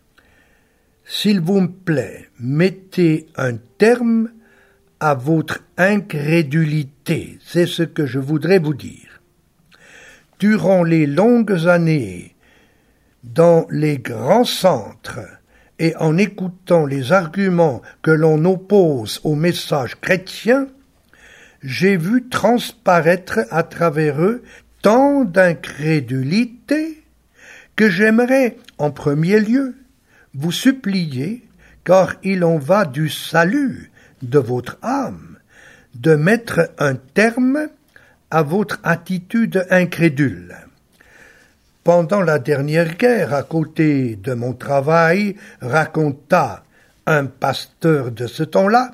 Speaker 1: S'il vous plaît, mettez un terme à votre incrédulité, c'est ce que je voudrais vous dire. Durant les longues années, dans les grands centres, et en écoutant les arguments que l'on oppose au message chrétien, j'ai vu transparaître à travers eux tant d'incrédulité que j'aimerais, en premier lieu, vous supplier, car il en va du salut de votre âme, de mettre un terme à votre attitude incrédule. Pendant la dernière guerre, à côté de mon travail, raconta un pasteur de ce temps-là,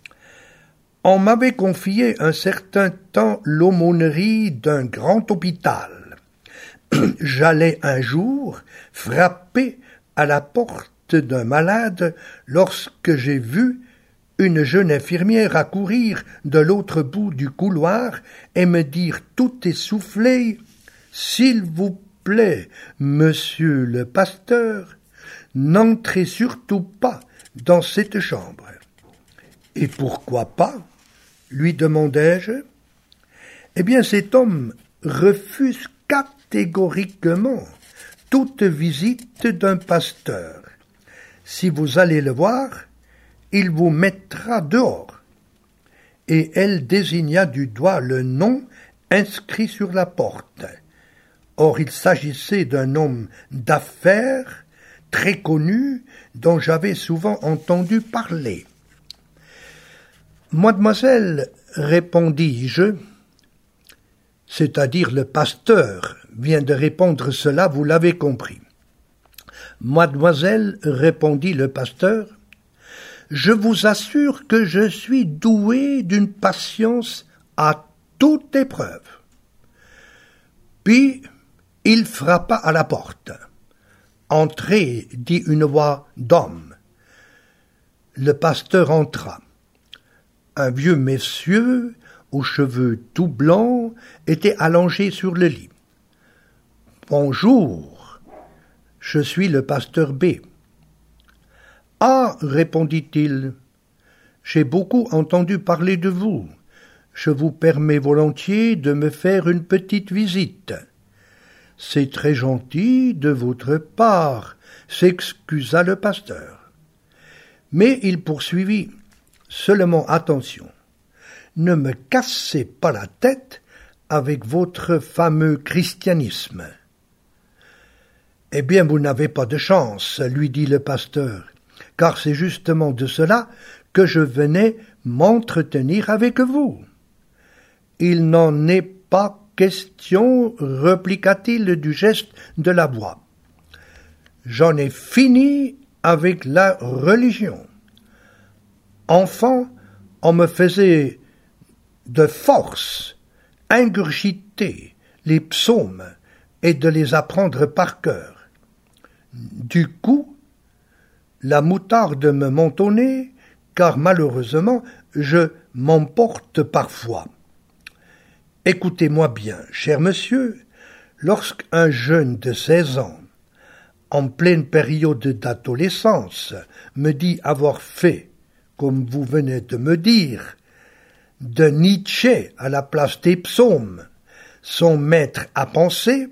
Speaker 1: on m'avait confié un certain temps l'aumônerie d'un grand hôpital. J'allais un jour frapper à la porte d'un malade lorsque j'ai vu une jeune infirmière accourir de l'autre bout du couloir et me dire tout essoufflé « S'il vous plaît, monsieur le pasteur, n'entrez surtout pas dans cette chambre. » « Et pourquoi pas ?» lui demandai-je. « Eh bien, cet homme refuse catégoriquement toute visite d'un pasteur. Si vous allez le voir, il vous mettra dehors. » Et elle désigna du doigt le nom inscrit sur la porte. Or, il s'agissait d'un homme d'affaires très connu dont j'avais souvent entendu parler. « Mademoiselle, répondis-je, c'est-à-dire le pasteur vient de répondre cela, vous l'avez compris. Mademoiselle, répondit le pasteur, je vous assure que je suis doué d'une patience à toute épreuve. Puis, il frappa à la porte. Entrez, dit une voix d'homme. Le pasteur entra. Un vieux monsieur, aux cheveux tout blancs, était allongé sur le lit. Bonjour, je suis le pasteur B. Ah, répondit-il, j'ai beaucoup entendu parler de vous. Je vous permets volontiers de me faire une petite visite. C'est très gentil de votre part, s'excusa le pasteur. Mais il poursuivit, seulement attention, ne me cassez pas la tête avec votre fameux christianisme. Eh bien, vous n'avez pas de chance, lui dit le pasteur, car c'est justement de cela que je venais m'entretenir avec vous. Il n'en est pas question, répliqua-t-il du geste de la voix. J'en ai fini avec la religion. Enfant, on me faisait de force ingurgiter les psaumes et de les apprendre par cœur. Du coup, la moutarde me monte au nez, car malheureusement, je m'emporte parfois. Écoutez-moi bien, cher monsieur, lorsqu'un jeune de 16 ans, en pleine période d'adolescence, me dit avoir fait, comme vous venez de me dire, de Nietzsche à la place des psaumes, son maître à penser,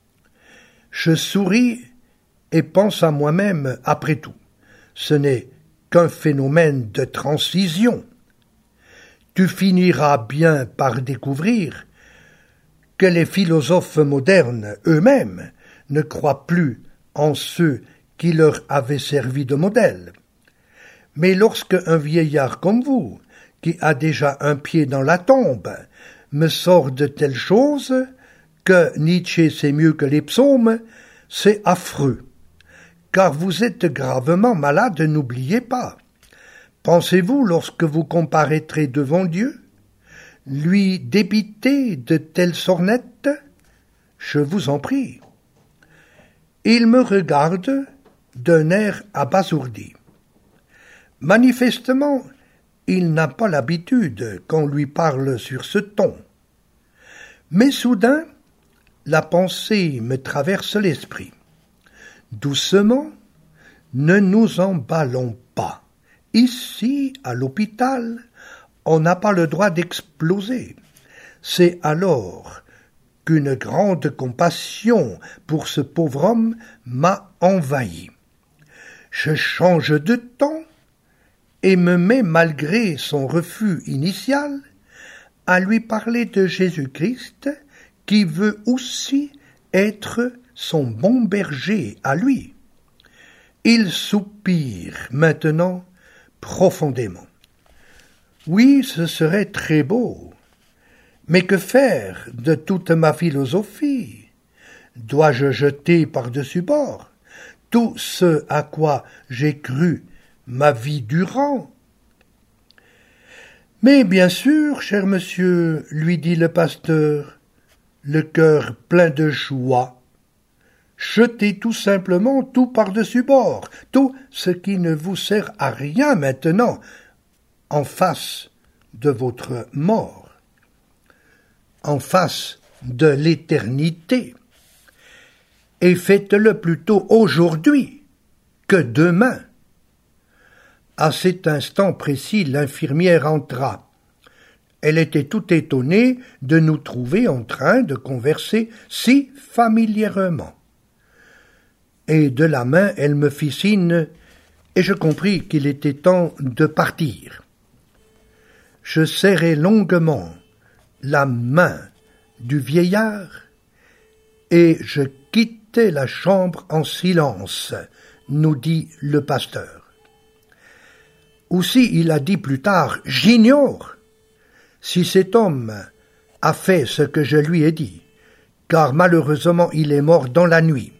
Speaker 1: je souris et pense à moi-même, après tout, ce n'est qu'un phénomène de transition. Tu finiras bien par découvrir que les philosophes modernes eux-mêmes ne croient plus en ceux qui leur avaient servi de modèle. Mais lorsque un vieillard comme vous, qui a déjà un pied dans la tombe, me sort de telles choses, que Nietzsche c'est mieux que les psaumes, c'est affreux, car vous êtes gravement malade, n'oubliez pas. Pensez-vous, lorsque vous comparaîtrez devant Dieu, lui débiter de telles sornettes? Je vous en prie. Il me regarde d'un air abasourdi. Manifestement, il n'a pas l'habitude qu'on lui parle sur ce ton. Mais soudain, la pensée me traverse l'esprit. Doucement, ne nous emballons pas. Ici, à l'hôpital, on n'a pas le droit d'exploser. C'est alors qu'une grande compassion pour ce pauvre homme m'a envahi. Je change de ton et me mets, malgré son refus initial, à lui parler de Jésus-Christ, qui veut aussi être son bon berger à lui. Il soupire maintenant profondément. Oui, ce serait très beau, mais que faire de toute ma philosophie? Dois-je jeter par-dessus bord tout ce à quoi j'ai cru ma vie durant? Mais bien sûr, cher monsieur, lui dit le pasteur, le cœur plein de joie, jetez tout simplement tout par-dessus bord, tout ce qui ne vous sert à rien maintenant, en face de votre mort, en face de l'éternité, et faites-le plutôt aujourd'hui que demain. À cet instant précis, l'infirmière entra. Elle était tout étonnée de nous trouver en train de converser si familièrement. Et de la main, elle me fit signe, et je compris qu'il était temps de partir. Je serrai longuement la main du vieillard, et je quittai la chambre en silence, nous dit le pasteur. Aussi, il a dit plus tard, j'ignore si cet homme a fait ce que je lui ai dit, car malheureusement il est mort dans la nuit.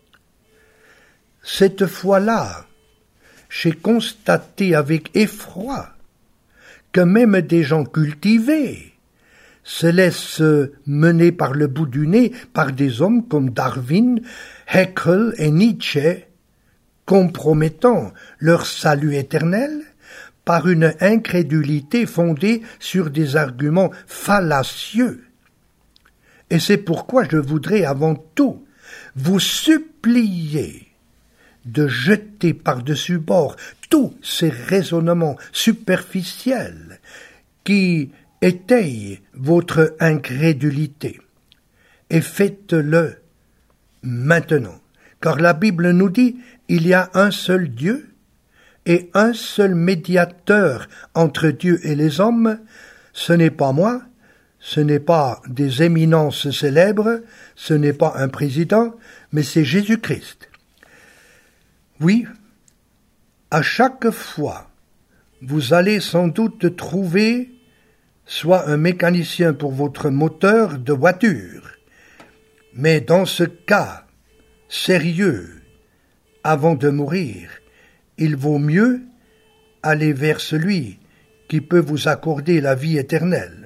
Speaker 1: Cette fois-là, j'ai constaté avec effroi que même des gens cultivés se laissent mener par le bout du nez par des hommes comme Darwin, Haeckel et Nietzsche, compromettant leur salut éternel par une incrédulité fondée sur des arguments fallacieux. Et c'est pourquoi je voudrais avant tout vous supplier de jeter par-dessus bord tous ces raisonnements superficiels qui étayent votre incrédulité. Et faites-le maintenant, car la Bible nous dit il y a un seul Dieu et un seul médiateur entre Dieu et les hommes. Ce n'est pas moi, ce n'est pas des éminences célèbres, ce n'est pas un président, mais c'est Jésus-Christ. Oui, à chaque fois, vous allez sans doute trouver soit un mécanicien pour votre moteur de voiture, mais dans ce cas sérieux, avant de mourir, il vaut mieux aller vers celui qui peut vous accorder la vie éternelle.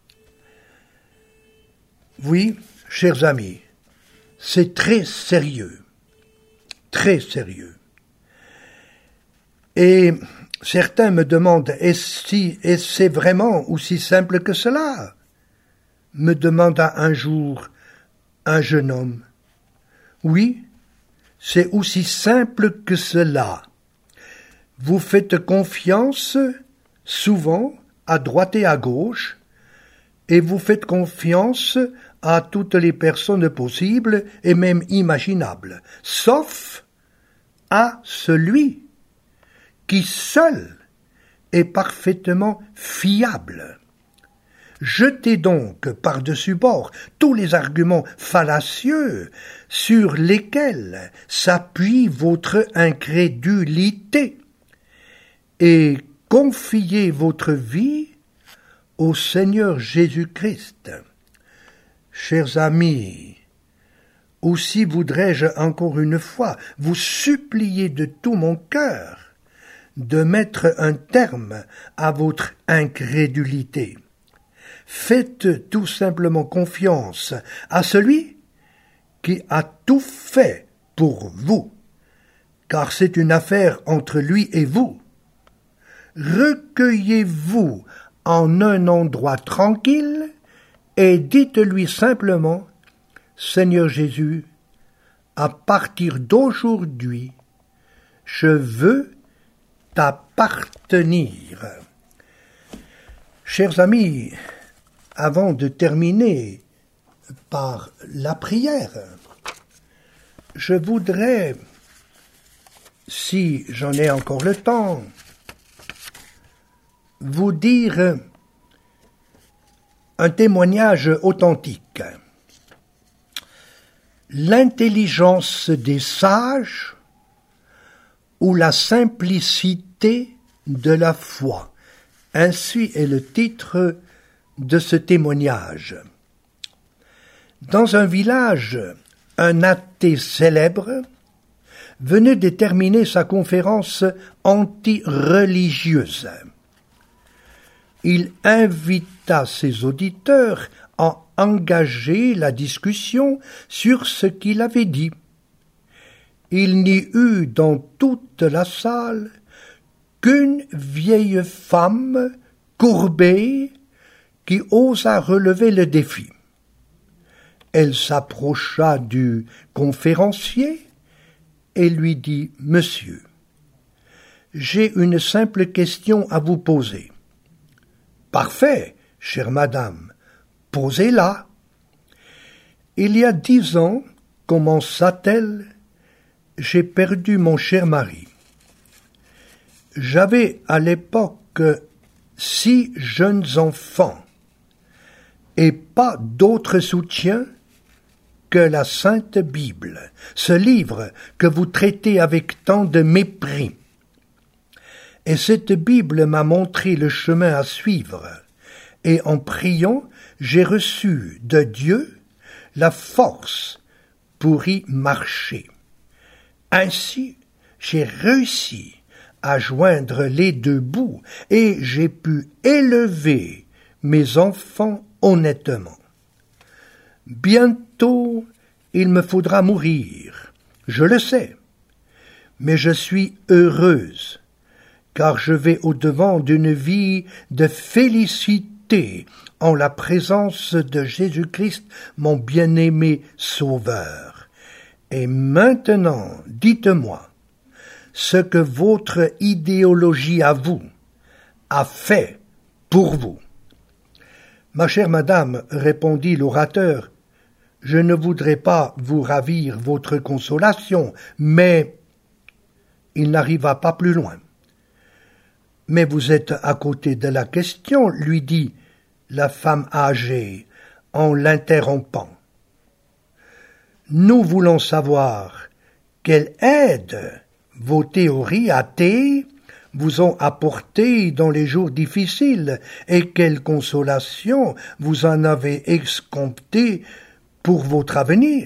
Speaker 1: Oui, chers amis, c'est très sérieux, très sérieux. Et certains me demandent, est-ce vraiment aussi simple que cela? Me demanda un jour un jeune homme. Oui, c'est aussi simple que cela. Vous faites confiance souvent à droite et à gauche, et vous faites confiance à toutes les personnes possibles et même imaginables, sauf à celui qui seul est parfaitement fiable. Jetez donc par-dessus bord tous les arguments fallacieux sur lesquels s'appuie votre incrédulité et confiez votre vie au Seigneur Jésus-Christ. Chers amis, Aussi voudrais-je encore une fois vous supplier de tout mon cœur de mettre un terme à votre incrédulité. Faites tout simplement confiance à celui qui a tout fait pour vous, car c'est une affaire entre lui et vous. Recueillez-vous en un endroit tranquille et dites-lui simplement: Seigneur Jésus, à partir d'aujourd'hui, je veux t'appartenir. Chers amis, avant de terminer par la prière, je voudrais, si j'en ai encore le temps, vous dire un témoignage authentique. L'intelligence des sages ou la simplicité de la foi. Ainsi est le titre de ce témoignage. Dans un village, un athée célèbre venait de terminer sa conférence anti-religieuse. Il invita ses auditeurs à engager la discussion sur ce qu'il avait dit. Il n'y eut dans toute la salle qu'une vieille femme courbée qui osa relever le défi. Elle s'approcha du conférencier et lui dit: « Monsieur, j'ai une simple question à vous poser. » « Parfait, chère madame, posez-la. » « Il y a 10 ans, commença-t-elle, j'ai perdu mon cher mari. J'avais à l'époque 6 jeunes enfants et pas d'autre soutien que la Sainte Bible, ce livre que vous traitez avec tant de mépris. Et cette Bible m'a montré le chemin à suivre, et en priant, j'ai reçu de Dieu la force pour y marcher. Ainsi, j'ai réussi à joindre les 2 bouts, et j'ai pu élever mes enfants honnêtement. Bientôt, il me faudra mourir, je le sais, mais je suis heureuse, car je vais au-devant d'une vie de félicité en la présence de Jésus-Christ, mon bien-aimé Sauveur. Et maintenant, dites-moi ce que votre idéologie à vous a fait pour vous. Ma chère madame, répondit l'orateur, je ne voudrais pas vous ravir votre consolation, mais il n'arriva pas plus loin. Mais vous êtes à côté de la question, lui dit la femme âgée en l'interrompant. Nous voulons savoir quelle aide vos théories athées vous ont apporté dans les jours difficiles et quelle consolation vous en avez escompté pour votre avenir.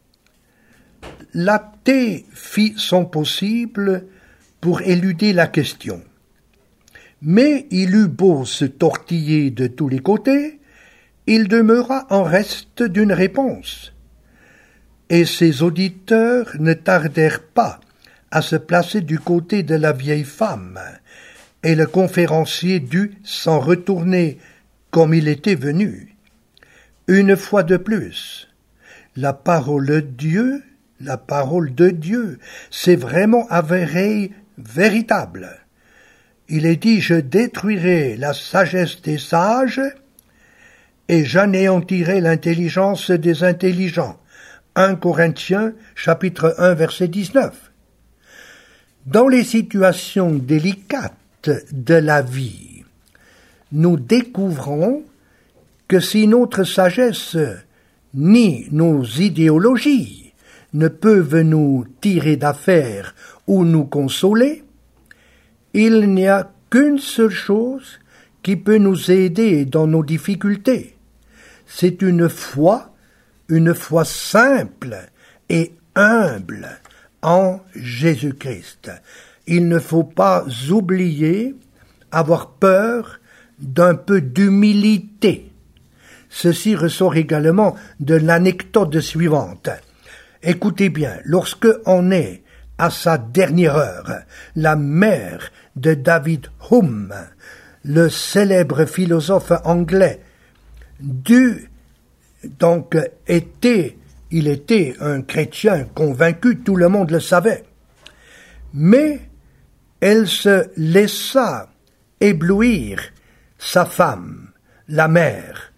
Speaker 1: L'athée fit son possible pour éluder la question. Mais il eut beau se tortiller de tous les côtés, il demeura en reste d'une réponse. Et ses auditeurs ne tardèrent pas à se placer du côté de la vieille femme, et le conférencier dut s'en retourner comme il était venu. Une fois de plus, la parole de Dieu, s'est vraiment avérée véritable. Il est dit, je détruirai la sagesse des sages et j'anéantirai l'intelligence des intelligents. 1 Corinthiens, chapitre 1, verset 19. Dans les situations délicates de la vie, nous découvrons que si notre sagesse ni nos idéologies ne peuvent nous tirer d'affaire ou nous consoler, il n'y a qu'une seule chose qui peut nous aider dans nos difficultés. C'est une foi simple et humble en Jésus-Christ. Il ne faut pas oublier, avoir peur d'un peu d'humilité. Ceci ressort également de l'anecdote suivante. Écoutez bien, lorsque on est à sa dernière heure, la mère de David Hume, le célèbre philosophe anglais, il était un chrétien convaincu, tout le monde le savait. Mais elle se laissa éblouir, sa femme, la mère,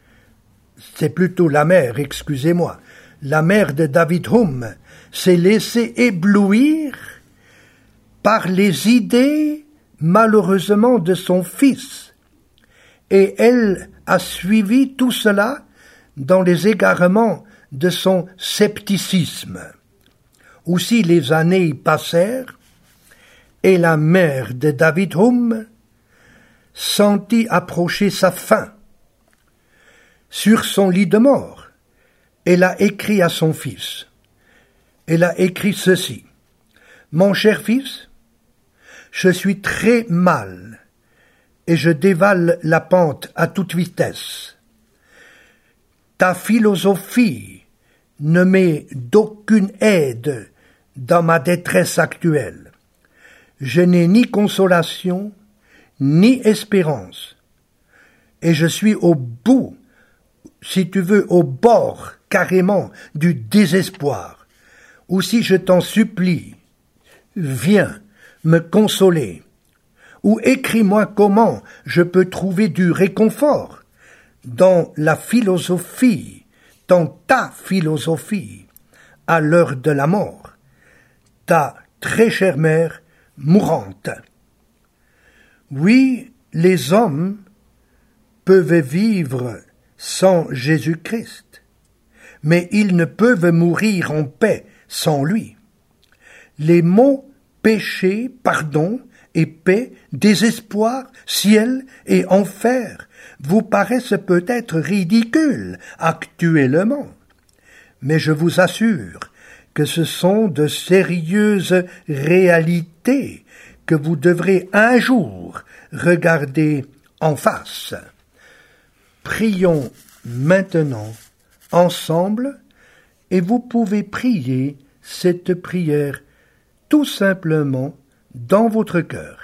Speaker 1: la mère de David Hume, s'est laissée éblouir par les idées, malheureusement, de son fils. Et elle a suivi tout cela dans les égarements de son scepticisme. Aussi les années passèrent, et la mère de David Hume sentit approcher sa fin. Sur son lit de mort, elle a écrit à son fils. Elle a écrit ceci. « Mon cher fils, je suis très mal et je dévale la pente à toute vitesse. Ta philosophie ne m'est d'aucune aide dans ma détresse actuelle. Je n'ai ni consolation, ni espérance. Et je suis au bout, si tu veux, au bord carrément du désespoir. Aussi je t'en supplie, viens me consoler, ou écris-moi comment je peux trouver du réconfort dans la philosophie, dans ta philosophie, à l'heure de la mort, ta très chère mère mourante. Oui, les hommes peuvent vivre sans Jésus-Christ, mais ils ne peuvent mourir en paix sans lui. Les mots péché, pardon et paix, désespoir, ciel et enfer vous paraissent peut-être ridicules actuellement, mais je vous assure que ce sont de sérieuses réalités que vous devrez un jour regarder en face. Prions maintenant ensemble et vous pouvez prier cette prière tout simplement dans votre cœur.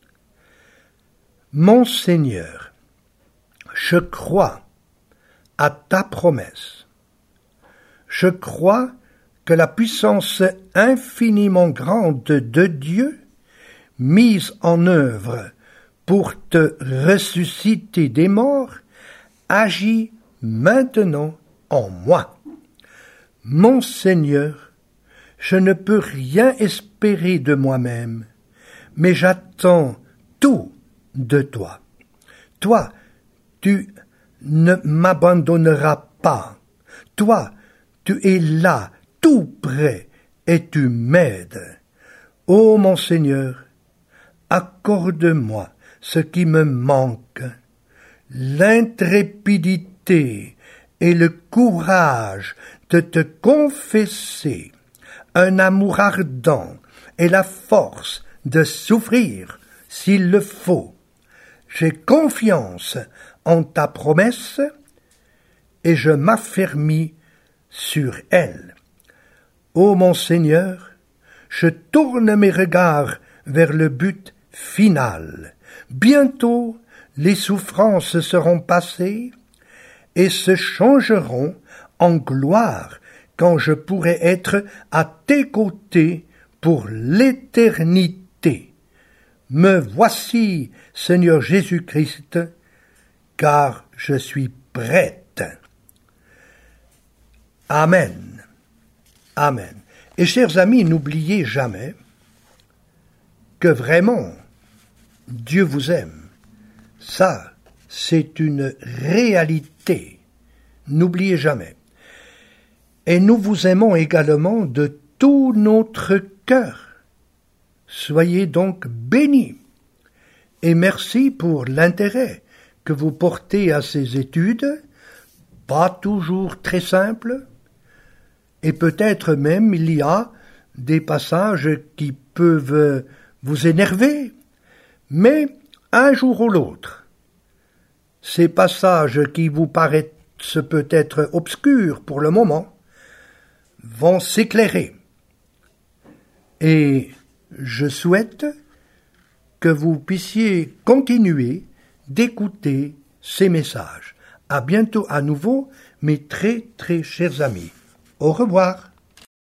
Speaker 1: Mon Seigneur, je crois à ta promesse. Je crois que la puissance infiniment grande de Dieu, mise en œuvre pour te ressusciter des morts, agit maintenant en moi. Mon Seigneur, je ne peux rien espérer de moi-même, mais j'attends tout de toi. Toi, tu ne m'abandonneras pas. Toi, tu es là, tout près, et tu m'aides. Ô mon Seigneur, accorde-moi ce qui me manque, l'intrépidité et le courage de te confesser, un amour ardent et la force de souffrir s'il le faut. J'ai confiance en ta promesse et je m'affermis sur elle. Ô mon Seigneur, je tourne mes regards vers le but final. Bientôt, les souffrances seront passées et se changeront en gloire quand je pourrai être à tes côtés pour l'éternité. Me voici, Seigneur Jésus-Christ, car je suis prête. Amen. Amen. Et chers amis, n'oubliez jamais que vraiment, Dieu vous aime. Ça, c'est une réalité. N'oubliez jamais. Et nous vous aimons également de tout notre cœur. Soyez donc bénis. Et merci pour l'intérêt que vous portez à ces études, pas toujours très simples. Et peut-être même il y a des passages qui peuvent vous énerver, mais un jour ou l'autre, ces passages qui vous paraissent peut-être obscurs pour le moment vont s'éclairer. Et je souhaite que vous puissiez continuer d'écouter ces messages. À bientôt à nouveau, mes très très chers amis. Au revoir.